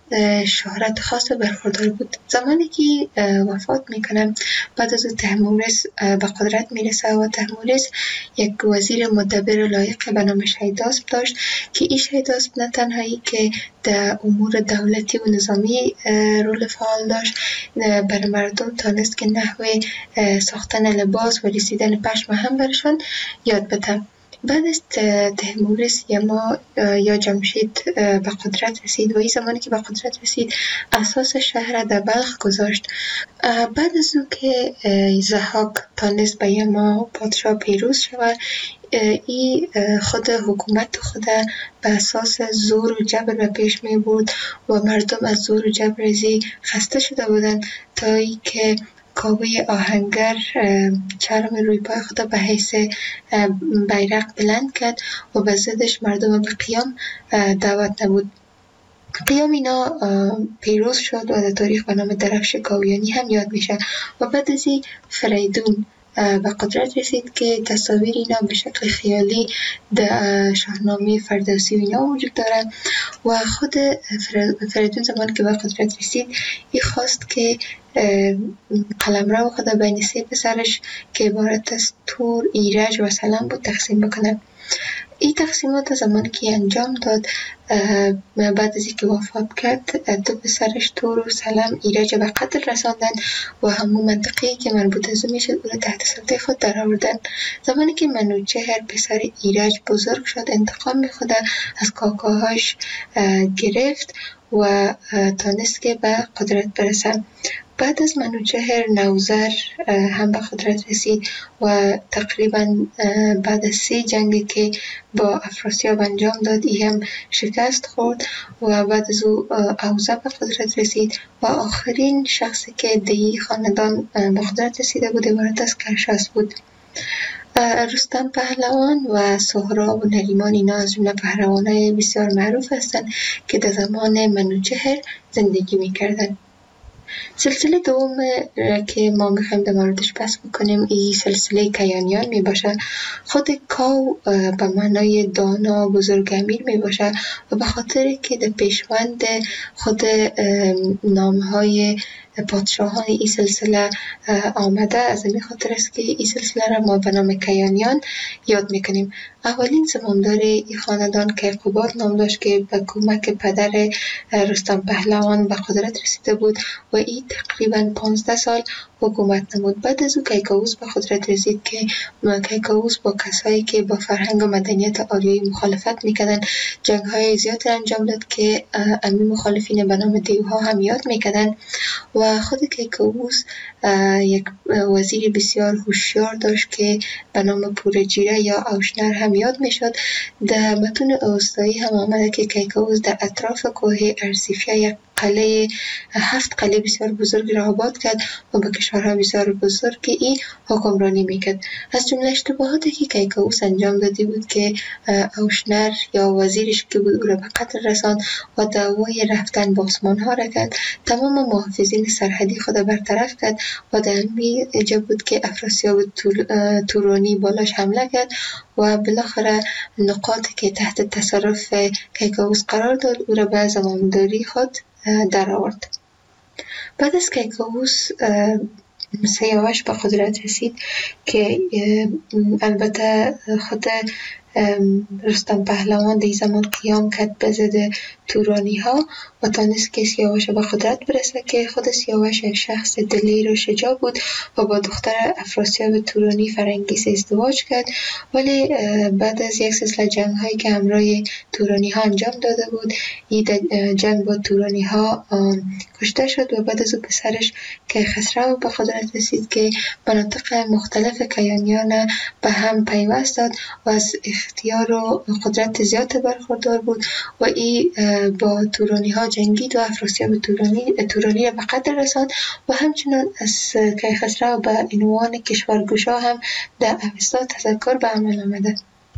شهرت خاص برخوردار بود. زمانی که وفات میکنه بعد از تحمورس به قدرت میرسه و تحمورس یک وزیر مدبر لایق به نام شیداسپ داشت که این شیداسپ نه تنهایی که در امور دولتی و نظامی رول فعال داشت، بر مردم تانست که نحوه ساختن لباس و رسیدن پشم هم برشان یاد بده. بعد از تحمورس یما یا جمشید به قدرت رسید و این زمانی که به قدرت رسید اساس شهر در بلخ گذاشت. بعد از او که ضحاک تانست به یما پادشاه پیروز شود، ای خود حکومت خود به اساس زور و جبر به پیش می برد و مردم از زور و جبر ازی خسته شده بودند تا ای که کاوه آهنگر چرم روی پای خود به حیث بیرق بلند کرد و به ضدش مردم به قیام دعوت نمود. قیام اینا پیروز شد و در تاریخ به نام درفش کاویانی هم یاد میشه و بعد از این فریدون به قدرت رسید که تصاویر اینا به شکل خیالی در شاهنامه فردوسی و اینا وجود دارن و خود فریدون زمانی که به قدرت رسید ای خواست که قلمرو خود بین سه پسرش که عبارت از تور، ایرج و سلم بود تقسیم بکنه. این تقسیمات زمانی که انجام داد بعد از اینکه وفات کرد دو پسرش تور و سلم ایرج به قتل رساندن و همون منطقه‌ای که مربوط از او میشد او را تحت سلطه خود در آوردن. زمانی که منوچهر پسر ایرج بزرگ شد انتقام خود از کاکاهاش گرفت و تانست که به قدرت برسه. بعد از منوچهر نوذر هم به قدرت رسید و تقریبا بعد از سه جنگی که با افراسیاب انجام داد ای هم شکست خورد و بعد از او اوزه به قدرت رسید و آخرین شخصی که دی خاندان به قدرت رسیده بود عبارت از کرشاس بود. رستم پهلوان و سهراب و نریمان اینا از جمله پهلوانای بسیار معروف هستند که در زمان منوچهر زندگی میکردند. سلسله دوم که ما میخوایم در موردش بحث بکنیم این سلسله کیانیان می باشه. خود کاو به معنای دانا بزرگ امیر می باشه و به خاطر که در پیشوند خود نامهای پادشاهان این سلسله آمده از این خاطر است که این سلسله را ما به نام کیانیان یاد میکنیم. اولین زمامدار این خاندان کیقوباد نام داشت که به کمک پدر رستم پهلوان به قدرت رسیده بود و این تقریبا پانزده سال حکومت نمود. بعد از او کیکاووس به قدرت رسید که کیکاووس با کسایی که با فرهنگ و مدنیت آریایی مخالفت میکردن جنگ های زیاد انجام داد که امی مخالفین به نام دیوها هم یاد میکردن و خود کیکاووس یک وزیر بسیار هوشیار داشت که به نام پورجیره یا اوشنر هم یاد میشد. در متون اوستایی هم آمده که کیکاووس در اطراف کوه ارسیفیا یک قلعه هفت قلعه بسیار بزرگی را آباد کرد و به کشورها بسیار بزرگی این حکمرانی میکرد. از جمله اشتباهاتی که کیکاووس انجام داده بود که اوشنر یا وزیرش که بود او را به قتل رساند و دعوای رفتن به عثمان ها را کرد. تمام محافظین سرحدی خود برطرف کرد و در همین جا بود که افراسیاب تورانی بالاش حمله کرد و بالاخره نقاطی که تحت تصرف کیکاووس قرار داد او را به زمامداری خود در آورد. بعد از کیکاووس سیاوش به قدرت رسید که البته خود رستم پهلوان در زمان قیام کرد به ضد تورانی ها و تانست که سیاوش به قدرت برسه که خود سیاوش یک شخص دلیر و شجاع بود و با دختر افراسیاب تورانی فرنگیس ازدواج کرد، ولی بعد از یک سلسله جنگ هایی که همراه تورانی ها انجام داده بود این جنگ با تورانی ها کشته شد و بعد از او پسرش کیخسرو به قدرت رسید که مناطق مختلف کیانیان به هم پیوست داد و از اختیار و قدرت زیاد برخوردار بود و این با تورانی ها جنگید و افراسیاب تورانی تورانی را به قتل رساند و همچنان از کیخسرو به عنوان کشورگشا هم در اوستا تذکر به عمل آمده.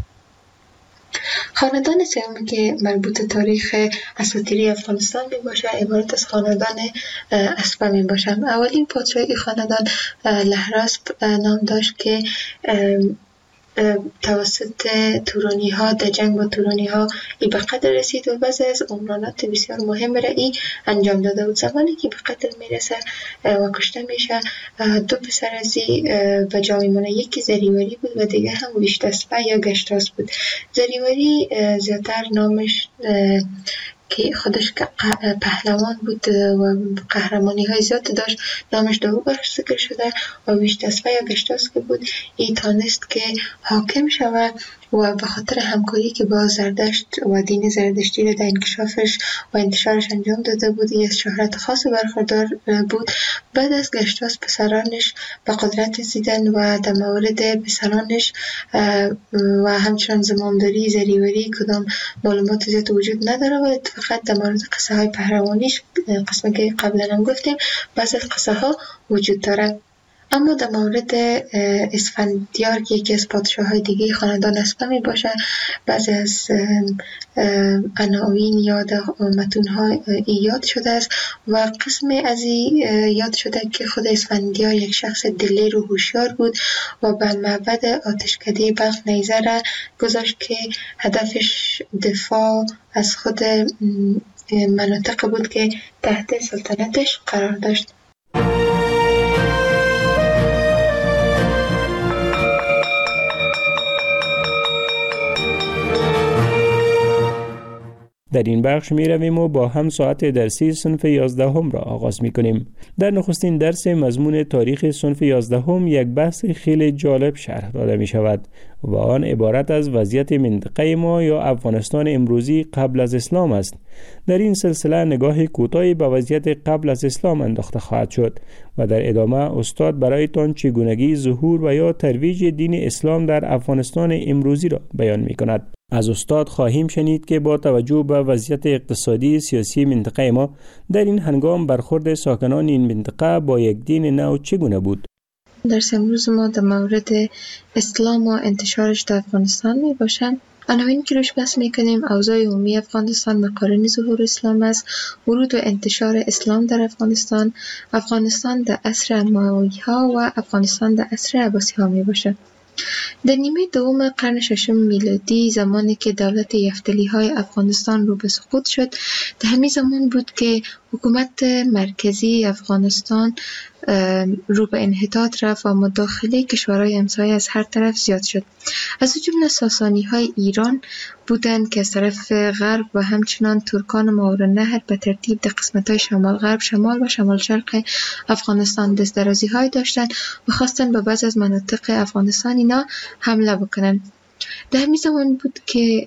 خاندان سوم که مربوط تاریخ اساطیری افغانستان می باشه عبارت از خاندان اسپه می باشه. اولین پادشاه این خاندان لهراسپ نام داشت که توسط تورانی ها در جنگ با تورانی ها ای به قتل رسید و بعضی از عمرانات بسیار مهم را ای انجام داده بود. زمانی که به قتل میرسه و کشته میشه دو پسر از ای به جا میمونه، یکی زریوری بود و دیگه هم ویشتسپه یا گشتاس بود. زریوری زیادتر نامش که خودش پهلوان بود و قهرمانی های زیاد داشت نامش دو برش ذکر شده و ویشتسپه یا گشتاس که بود ای تانست که حاکم شوه و به خاطر همکاری که با زردشت و دین زردشتی را در انکشافش و انتشارش انجام داده بود ای از شهرت خاص برخوردار بود. بعد از گشتاس پسرانش به قدرت رسیدن و در مورد پسرانش و همچنان زمامداری زریوری کدام معلومات زیاد وجود نداره و فقط در مورد قصه های پهلوانیش قسمه که قبلا هم گفتیم بعض از قصه ها وجود داره. اما در مورد اسفندیار که یکی از پادشاه های دیگه خاندان اسپه می باشه بعضی از عناوین یا متون ها یاد شده است و قسم از یاد شده که خود اسفندیار یک شخص دلیر و هوشیار بود و به معبد آتشکده بلخ نیزه را گذاشت که هدفش دفاع از خود مناطق بود که تحت سلطنتش قرار داشت. در این بخش می رویم و با هم ساعت درسی صنف یازدهم را آغاز می کنیم. در نخستین درس مضمون تاریخ صنف یازدهم یک بحث خیلی جالب شرح داده می شود و آن عبارت از وضعیت منطقه ما یا افغانستان امروزی قبل از اسلام است. در این سلسله نگاه کوتاهی به وضعیت قبل از اسلام انداخته خواهد شد و در ادامه استاد برایتان چگونگی ظهور و یا ترویج دین اسلام در افغانستان امروزی را بیان می کند. از استاد خواهیم شنید که با توجه به وضعیت اقتصادی سیاسی منطقه ما در این هنگام برخورد ساکنان این منطقه با یک دین نو چگونه بود. درس امروز ما در مورد اسلام و انتشارش در افغانستان می باشد. عناوین که روش بحث میکنیم اوضاع عمومی افغانستان مقارن ظهور اسلام است، ورود و انتشار اسلام در افغانستان، افغانستان در عصر اموی ها و افغانستان در عصر عباسی ها می باشد. در نیمه دوم قرن ششم میلادی زمانی که دولت یفتلی های افغانستان رو به سقوط شد در همین زمان بود که حکومت مرکزی افغانستان رو به انحطاط رفت و مداخله کشورهای همسایه از هر طرف زیاد شد. از جمله ساسانی های ایران بودند که از طرف غرب و همچنان ترکان ماورالنهر به ترتیب در قسمت های شمال غرب، شمال و شمال شرق افغانستان دست درازی های داشتند و خواستند به بعض از مناطق افغانستان اینا حمله بکنند. در همین زمان بود که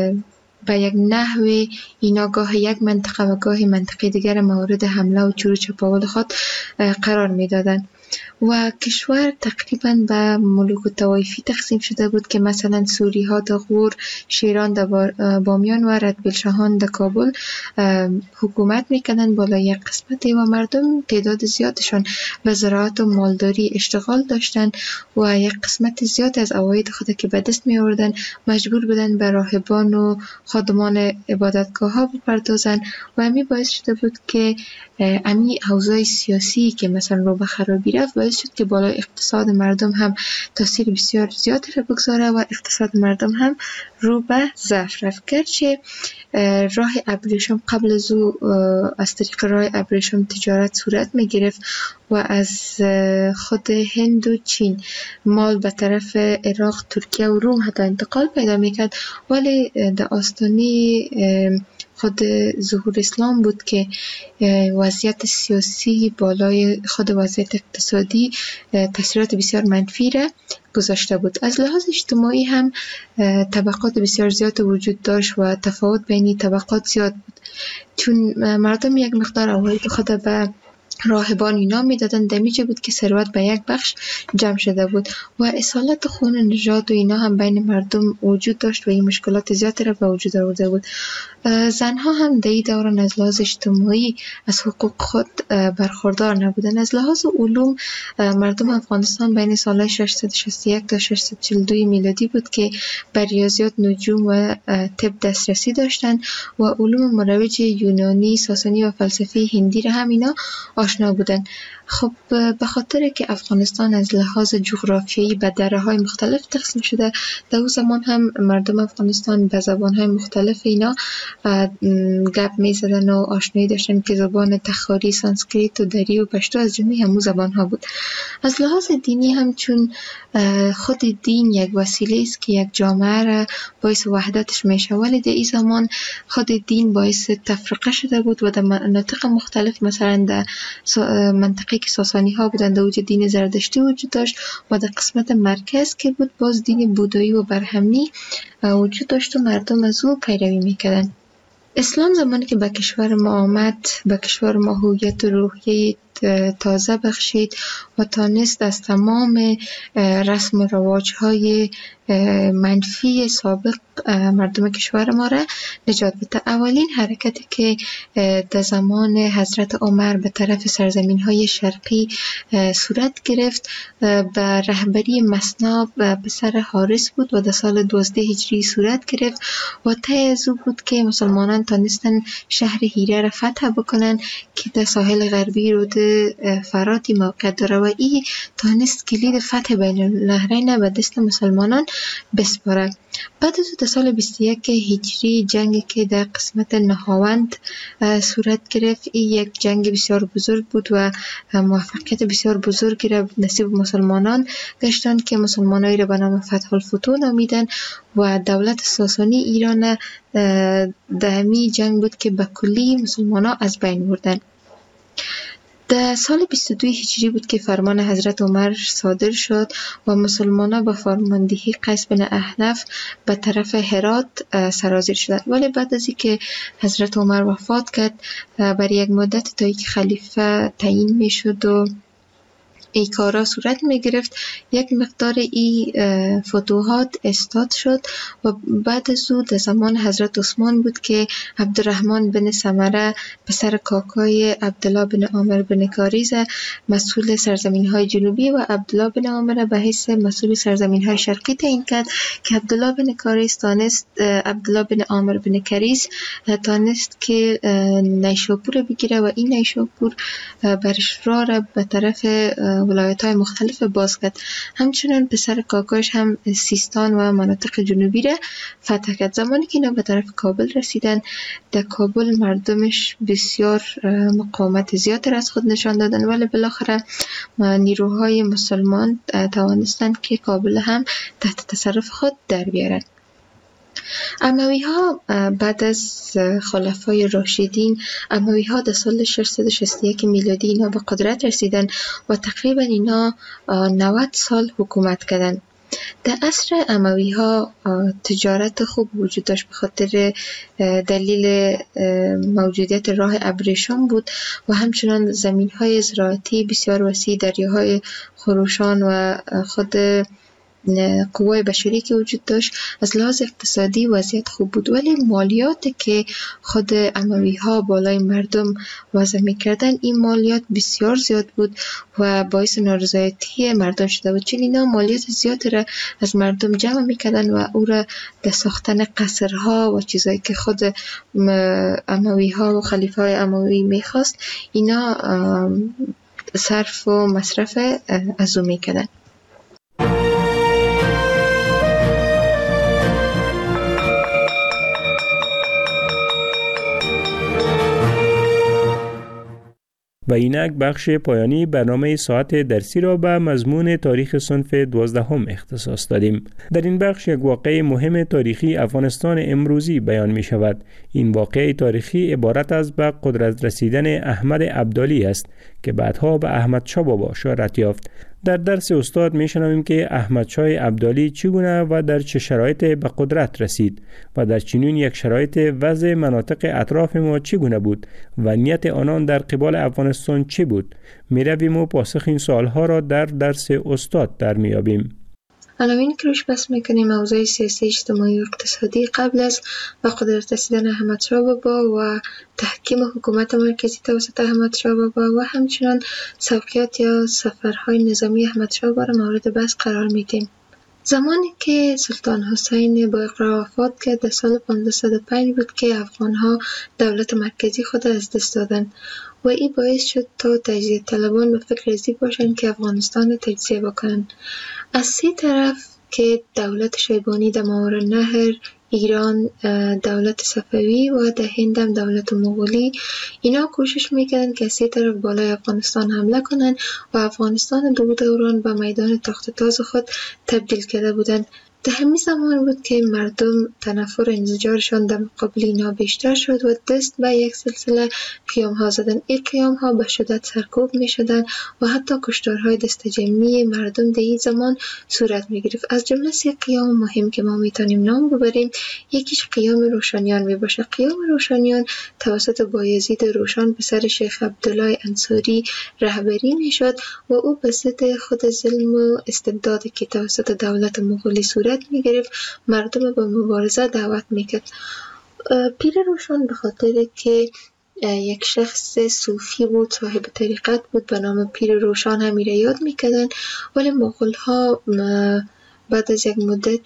به یک نحوی اینا گاه یک منطقه و گاه منطقه دیگر مورد حمله و چور و چپاول خود قرار می دادن و کشور تقریبا به ملوک و طوایفی تقسیم شده بود که مثلا سوری ها در غور، شیران در بامیان و ردبیلشاهان در کابل حکومت میکنن بالا یک قسمتی و مردم تعداد زیادشان به زراعت و مالداری اشتغال داشتن و یک قسمت زیاد از عواید خود که به دست می آوردن مجبور بودن به راهبان و خادمان عبادتگاه ها بپردازن و همین باعث شده بود که امی اوضاع سیاسی که مثلا رو به خرابی رفت باعث شد که بالای اقتصاد مردم هم تاثیر بسیار زیادی را بگذاره و اقتصاد مردم هم رو به ضعف رفت. گرچه راه ابریشم قبل از او از طریق راه ابریشم تجارت صورت می گرفت و از خود هند و چین مال به طرف عراق، ترکیه و روم حتی انتقال پیدا می کرد، ولی در آستانه خود ظهور اسلام بود که وضعیت سیاسی بالای خود وضعیت اقتصادی تاثیرات بسیار منفی را گذاشته بود. از لحاظ اجتماعی هم طبقات بسیار زیاد وجود داشت و تفاوت بین طبقات زیاد بود، چون مردم یک مقدار عواید خود به راهبان اینا میدادن. دمیجه بود که ثروت به یک بخش جمع شده بود و اصالت خون نژاد و اینا هم بین مردم وجود داشت و این مشکلات زیادی را به وجود آورده بود. زنها هم در این دوران از لحاظ اجتماعی از حقوق خود برخوردار نبودن. از لحاظ علوم مردم افغانستان بین سال ششصد و شصت و یک تا ششصد و چهل و دو میلادی بود که بر ریاضیات، نجوم و طب دسترسی داشتند و علوم مروج یونانی، ساسانی و فلسفه هندی را هم اینا آشنا بودن. خب به خاطر که افغانستان از لحاظ جغرافیایی به دره‌های مختلف تقسیم شده، در اون زمان هم مردم افغانستان به زبان‌های مختلف اینا گپ می‌زدن و آشنایی داشتن که زبان تخاری، سانسکریت و دری و پشتو از جمله همون زبان‌ها بود. از لحاظ دینی هم چون خود دین یک وسیله است که یک جامعه را باعث وحدتش میشه، ولی در این زمان خود دین باعث تفرقه شده بود و در مناطق مختلف، مثلا در منطقه که ساسانی ها بودند در وجود دین زردشتی وجود داشت و در قسمت مرکز که بود باز دین بودایی و برهمنی وجود داشت و مردم از او پیروی میکردن. اسلام زمانی که به کشور ما آمد، به کشور ما هویت و روحیه تازه بخشید و تانست از تمام رسم و رواج‌های منفی سابق مردم کشور ما را نجات بده. اولین حرکتی که در زمان حضرت عمر به طرف سرزمین‌های شرقی صورت گرفت به رهبری مثنی پسر حارث بود و در سال دوازده هجری صورت گرفت و طی از او بود که مسلمانان تانستن شهر هیره را فتح بکنن که در ساحل غربی رود فراتی موقع داره و این تانست کلید فتح بین النهرین به دست مسلمانان بسپاره. بعد از در سال بیست و یک هجری جنگی که در قسمت نهاوند صورت گرفت، این یک جنگ بسیار بزرگ بود و موفقیت بسیار بزرگی را نصیب مسلمانان گشتند که مسلمانایی را به نام فتح الفتوح نامیدند و دولت ساسانی ایران در همین جنگ بود که به کلی مسلمانان از بین بردند. در سال بیست و دو هجری بود که فرمان حضرت عمر صادر شد و مسلمانان با فرماندهی قیس بن احنف به طرف هرات سرازیر شدند. ولی بعد از اینکه حضرت عمر وفات کرد، برای یک مدت تا اینکه خلیفه تعیین می شد و ای کارا صورت می گرفت، یک مقدار ای فتوحات استاد شد و بعد از او در زمان حضرت عثمان بود که عبدالرحمن بن سمره پسر کاکای عبدالله بن عامر بن کاریز مسئول سرزمین های جنوبی و عبدالله بن عامر به حیث مسئول سرزمین های شرقی تعیین کرد که عبدالله بن کاریز تانست عبدالله بن عامر بن کاریز تانست که نیشاپور بگیره و این نیشاپور برش را را به طرف ولایت های مختلف باز کرد. همچنان پسر کاکاش هم سیستان و مناطق جنوبی را فتح کرد. زمانی که اینا به طرف کابل رسیدن، در کابل مردمش بسیار مقاومت زیاد را از خود نشان دادن، ولی بالاخره نیروهای مسلمان توانستند که کابل هم تحت تصرف خود در بیارن. اموی ها بعد از خلفای راشدین، اموی ها در سال ششصد و شصت و یک میلادی اینا به قدرت رسیدن و تقریبا اینا نود سال حکومت کردن. در عصر اموی ها تجارت خوب وجود داشت به خاطر دلیل موجودیت راه ابریشم بود و همچنان زمین های زراعتی بسیار وسیع، دریاهای خروشان و خود قوای بشری که وجود داشت. از لحاظ اقتصادی وضعیت خوب بود، ولی مالیات که خود اموی ها بالای مردم وضع میکردن، این مالیات بسیار زیاد بود و باعث نارضایتی مردم شده بود، چون اینا مالیات زیاد را از مردم جمع میکردن و او را در ساختن قصرها و چیزایی که خود اموی ها و خلیفه های اموی میخواست اینا صرف و مصرف از او میکردن. و اینک بخش پایانی برنامه ساعت درسی را به مضمون تاریخ صنف دوازدهم اختصاص دادیم. در این بخش یک واقعه مهم تاریخی افغانستان امروزی بیان می شود. این واقعه تاریخی عبارت از به قدرت رسیدن احمد ابدالی است که بعدها به احمد شاه بابا شهرت یافت. در درس استاد می شنویم که احمد شاه ابدالی چگونه و در چه شرایط به قدرت رسید و در چنین یک شرایط وضع مناطق اطراف ما چگونه بود و نیت آنان در قبال افغانستان چه بود. می رویم و پاسخ این سوالها را در درس استاد در می یابیم. عناوینی که روش بحث میکنیم اوضاع سیاسی، اجتماعی و اقتصادی قبل از به قدرت رسیدن احمد شاه بابا و تحکیم حکومت مرکزی توسط احمد شاه بابا و همچنان سوقیات یا سفرهای نظامی احمد شاه بابا را مورد بحث قرار میدیم. زمانی که سلطان حسین با اقرار وفات کرد در سال پانزده و پنج بود که افغانها دولت مرکزی خود از دست دادند و این باعث شد تا تجزیه طلبان به فکر ازی باشند که افغانستان را تجزیه بکنند. از سه طرف که دولت شیبانی در ماوراءالنهر، ایران دولت صفوی و در هند هم دولت مغولی، اینا کوشش میکردن که سه طرف بالای افغانستان حمله کنن و افغانستان دو دوران به میدان تخت تاز خود تبدیل کرده بودند. در همین زمان بود که مردم تنفر انزجارشان در مقابل اینا بیشتر شد و دست به یک سلسله قیام ها زدن. این قیام ها به شدت سرکوب می شدن و حتی کشتارهای دست جمعی مردم در این زمان صورت می گرفت. از جمله سه قیام مهم که ما می توانیم نام ببریم، یکیش قیام روشنیان می باشه. قیام روشنیان توسط بایزید روشن پسر شیخ عبدالله انصاری رهبری می شد و او به ضد خود ظلم و استبدادی که توسط دولت مغولی صورت می گرفت مردم به مبارزه دعوت می کرد. پیر روشن به خاطر که یک شخص صوفی بود، صاحب طریقت بود، به نام پیر روشن همی را یاد می کردن، ولی مغول ها بعد از یک مدت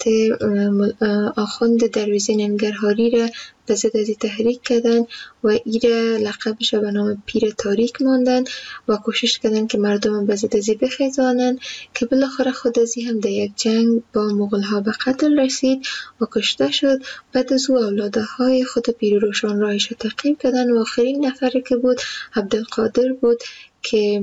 آخوند درویزی ننگرهاری را به ضد از تحریک کردن و ای را لقبش به نام پیر تاریک ماندن و کوشش کردن که مردم به ضد ازی بخیزانن که بالاخره خود ازی هم در یک جنگ با مغول ها به قتل رسید و کشته شد. بعد از او اولاده های خود پیر روشن راهش تعقیب کردن و آخرین نفری که بود عبدالقادر بود که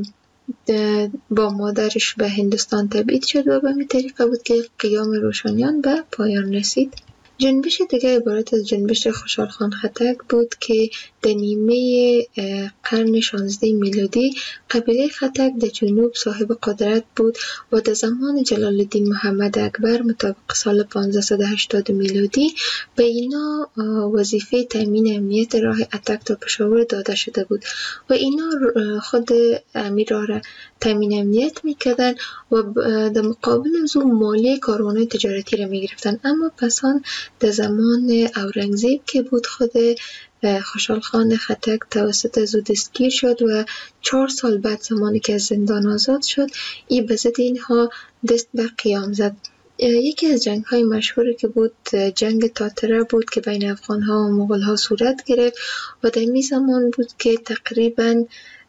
با مادرش به هندوستان تبعید شد و به همین طریقه بود که قیام روشنیان به پایان رسید. جنبش دیگه عبارت از جنبش خوشحال خان خټک بود که در نیمه قرن شانزده میلادی قبیله خټک در جنوب صاحب قدرت بود و در زمان جلال الدین محمد اکبر مطابق سال پانزده و هشتاد میلادی به اینا وظیفه تامین امنیت راه اتک تا پشاور داده شده بود و اینا خود امیر را تامین امنیت میکردن و در مقابل از اون مالیه کاروان‌های تجارتی را میگرفتن. اما پسان در زمان اورنگزیب که بود خود خوشحال خان خټک توسط از او دستگیر شد و چهار سال بعد زمانی که از زندان آزاد شد این به ضد اینها دست به قیام زد. یکی از جنگ های مشهوری که بود جنگ تاتره بود که بین افغان ها و مغول ها صورت گرفت و در می زمان بود که تقریباً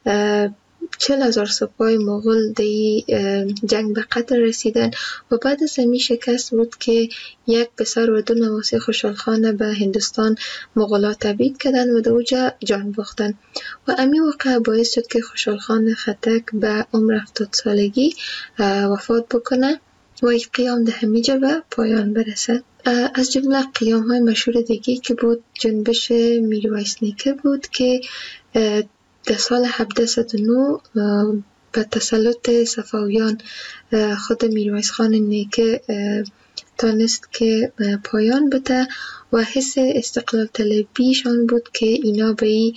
چل هزار سپاه مغول در جنگ به قتل رسیدن و بعد از همی شکست بود که یک پسر و دو نواسه خوشحال خان به هندوستان مغولا تبعید کردن و در اوجا جان باختن و امی واقع باعث شد که خوشحال خان خټک به عمر هفتاد سالگی وفات بکنه و این قیام در همیجا به پایان برسه. از جمله قیام های مشهور دیگه که بود جنبش میرویس نیکه بود که در سال هفده صد و نه به تسلط صفویان خود میرویس خان نیکه تانست که پایان بده و حس استقلال طلبیشان بود که اینا به این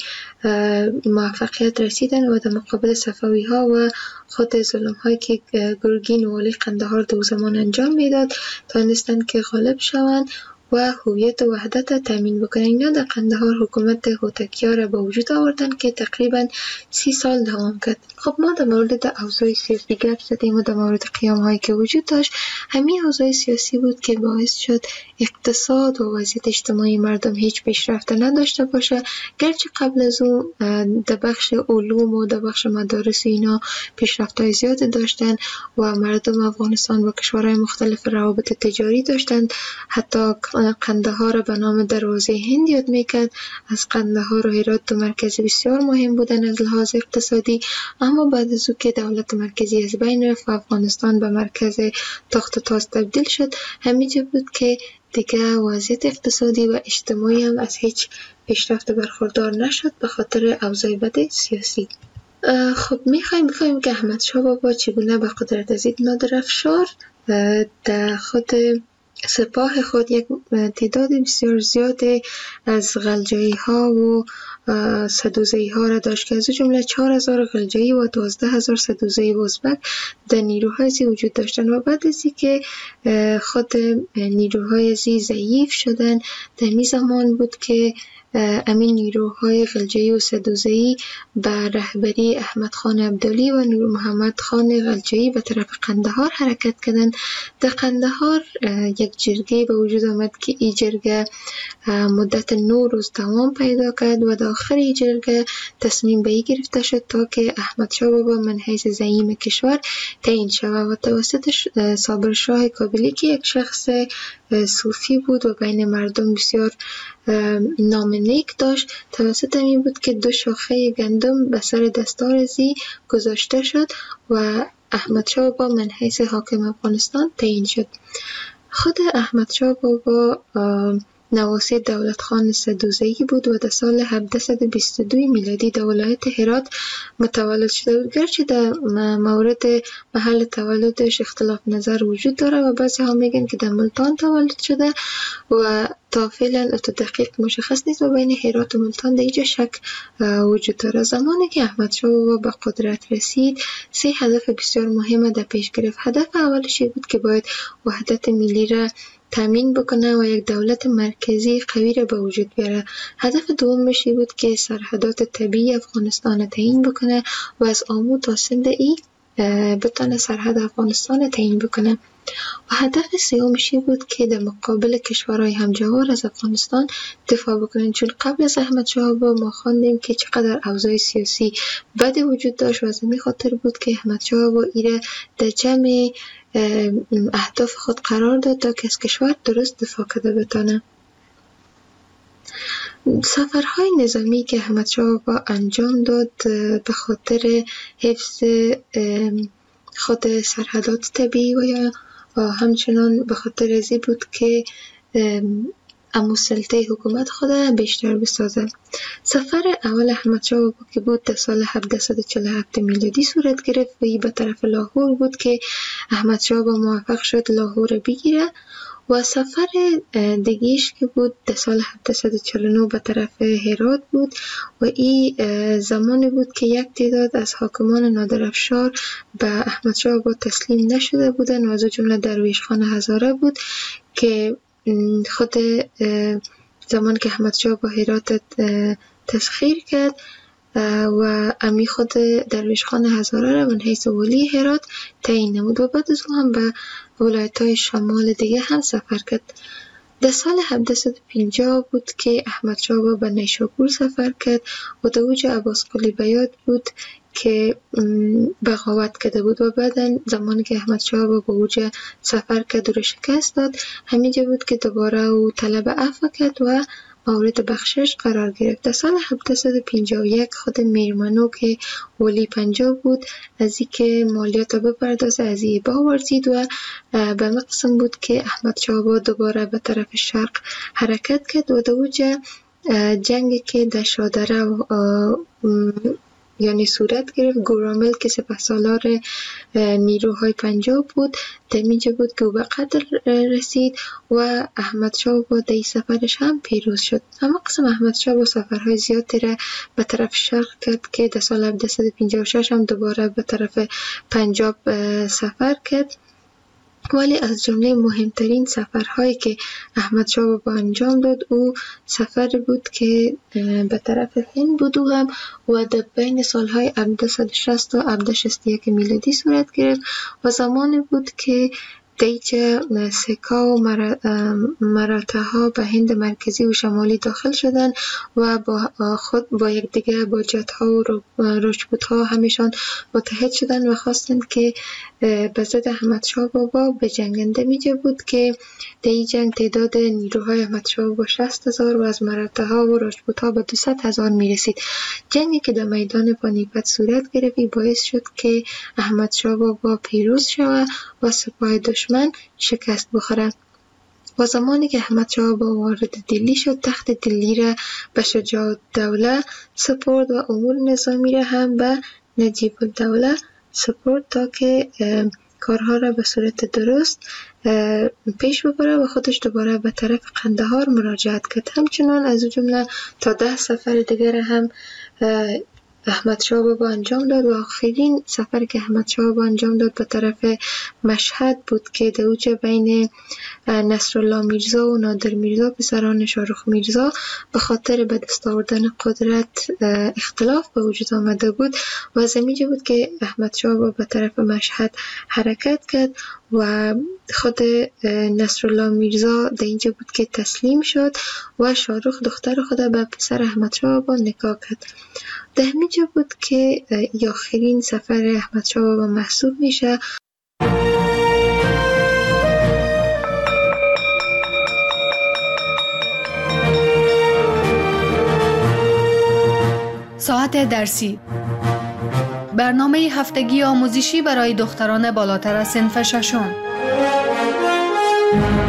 موفقیت رسیدن و در مقابل صفوی ها و خود ظلم هایی که گرگین و والی قندهار دو زمان انجام میداد تانستن که غالب شوند و هویت و وحدت تامین بکنن. اینا در قندهار حکومت هوتکیا را به وجود آوردن که تقریبا سی سال دوام کرد. خب ما در مورد اوضاع سیاسی گپ زدیم و در مورد قیام هایی که وجود داشت. همین اوضاع سیاسی بود که باعث شد اقتصاد و وضعیت اجتماعی مردم هیچ پیشرفت نداشته باشه، گرچه قبل از اون در بخش علوم و در بخش مدارس اینا پیشرفت های زیاد داشتن و مردم افغانستان با کشورهای مختلف روابط تجاری داشتند. حتی قندهار را به نام دروازه هند یاد میکرد. از قندهار و هرات دو مرکز بسیار مهم بودن از لحاظ اقتصادی، اما بعد از او که دولت مرکزی از بین رفت و افغانستان به مرکز تخت تاز تبدیل شد، همینجا بود که دیگه وضعیت اقتصادی و اجتماعی هم از هیچ پیشرفت برخوردار نشد به خاطر اوضاع بد سیاسی. خب میخوایم بفهمیم که احمد شاه بابا چگونه به قدرت رسید. نادر افشار در خود سپاه خود یک تعداد بسیار زیاد از غلجایی ها و سدوزی ها را داشت که از جمله چهار هزار غلجایی و دوازده هزار سدوزی و ازبک در نیروهای زی وجود داشتن و بعد از که خود نیروهای زی ضعیف شدن در می زمان بود که امین نیروهای غلجه‌ای و سدوزه‌ای به رهبری احمد خان عبدالی و نور محمد خان غلجه‌ای به طرف قندهار حرکت کردند. در قندهار یک جرگه به وجود آمد که این جرگه مدت نه روز دوام پیدا کرد و در آخر جرگه تصمیم به این گرفته شد تا که احمد شاه بابا من حیث زعیم کشور تعیین شود و توسط صابر شاه کابلی که یک شخص صوفی بود و بین مردم بسیار نام نیک داشت، توسط این بود که دو شاخه گندم به سر دستار زی گذاشته شد و احمد شاه بابا من حیث حاکم افغانستان تعیین شد. خود احمد شاه بابا نواسی دولت خان سدوزه‌ای بود و در سال هفتصد و بیست و دو میلادی در ولایت هرات متولد شده بود. گرچه در مورد محل تولدش اختلاف نظر وجود داره و بعضی ها میگن که در ملتان تولد شده و تا فعلا تا دقیق مشخص نیست و بین هرات و ملتان در اینجا شک وجود داره. زمانی که احمد شاه بابا به قدرت رسید سه هدف بسیار مهم در پیش گرفت. هدف اولش بود که باید وحدت ملی را تامین بکنه و یک دولت مرکزی قوی را به وجود بیاره. هدف دومش بود که سرحدات طبیعی افغانستان تعیین بکنه و از آمو تا سند ای بتونه سرحد افغانستان تعیین بکنه. و هدف سومش بود که در مقابل کشورهای همجوار از افغانستان دفاع بکنه، چون قبل از احمد شاه بابا ما خواندیم که چقدر اوضاع سیاسی بد وجود داشت و از این خاطر بود که احمد شاه بابا ایره در جمع اهداف خود قرار داد تا که از کشور درست دفاع کرده بتانه. سفرهای نظامی که احمد شاه بابا انجام داد به خاطر حفظ خود سرحدات طبیعی و یا همچنان به خاطر ازی بود که امو سلطه حکومت خود بیشتر بسازه. سفر اول احمد شاه بابا که بود در سال هفتصد و چهل و هفت میلادی صورت گرفت و ای به طرف لاهور بود که احمد شاه بابا موفق شد لاهور بگیره و سفر دیگیش که بود در سال هفتصد و چهل و نه به طرف هرات بود و این زمانی بود که یک تعداد از حاکمان نادرافشار به احمد شاه بابا تسلیم نشده بودن و از جمله درویش خان هزاره بود که خود زمان که احمد شاه با هرات تسخیر کرد و امی خود درویش خان هزاره را من حیث ولی هرات تعیین نمود و بعد از او هم به ولایت های شمال دیگه هم سفر کرد. در سال هفتصد و پنجاه بود که احمد شاه با به نیشابور سفر کرد و در اوج عباس قلی بیات بود که بغاوت کرده بود و بعدا زمانی که احمد شاه با به اوج سفر کرد و را شکست داد، همینجا بود که دوباره او طلب عفو کرد و مورد بخشش قرار گرفت. در سال هفتصد و پنجاه و یک خود میرمنو که ولی پنجاب بود از این که مالیات را بپردازه از این باورزید و به مقصد بود که احمد شاه با دوباره به طرف شرق حرکت کرد و در اوج جنگی که در شادره یعنی صورت گرفت گورامل که سپهسالار نیروهای پنجاب بود در اینجا بود که او به قتل رسید و احمد شاه با در سفرش هم پیروز شد. اما قسم احمد شاه با سفرهای زیادی را به طرف شرق کرد که در سال هفتصد و پنجاه و شش هم دوباره به طرف پنجاب سفر کرد، ولی از جمله مهمترین سفرهایی که احمد شاه بابا انجام داد او سفر بود که به طرف هند بود و هم و در بین سالهای هفتصد و شصت تا هفتصد و شصت و یک میلادی صورت گرفت و زمانی بود که دیچه سکا و مراتع ها به هند مرکزی و شمالی داخل شدند و با خود با یک دیگه با جت ها و راجپوت ها همیشان متحد شدند و خواستند که به ضد احمد شاه بابا به جنگنده میجه بود که در این جنگ تعداد نیروهای احمد شاه بابا شصت هزار و از مراتع ها و راجپوت ها به دویست هزار میرسید. جنگی که در میدان پانیپت صورت گرفت باعث شد که احمد شاه بابا پیروز شود و سپاه دشمن شکست بخوره. و زمانی که احمد شاه بابا وارد دلی شد تخت دلی را به شجاع الدوله سپرد و امور نظامی را هم به نجیب الدوله سپرد تا که کارها را به صورت درست پیش ببره و خودش دوباره به طرف قندهار مراجعت کرد. همچنان از جمله تا ده سفر دیگر هم احمد شاه بابا انجام داد و آخرین سفر که احمد شاه بابا انجام داد به طرف مشهد بود که در اوج بین نصرالله میرزا و نادر میرزا پسران شاهرخ میرزا به خاطر به دست آوردن قدرت اختلاف به وجود آمده بود و از اینجا بود که احمد شاه بابا به طرف مشهد حرکت کرد و خود نصرالله میرزا در اینجا بود که تسلیم شد و شاهرخ دختر خود به پسر احمد شاه بابا نکاح کرد. در همینجا بود که آخرین سفر احمد شاه بابا محسوب میشه. ساعت درسی، برنامه هفتگی آموزشی برای دختران بالاتر از صنف ششم.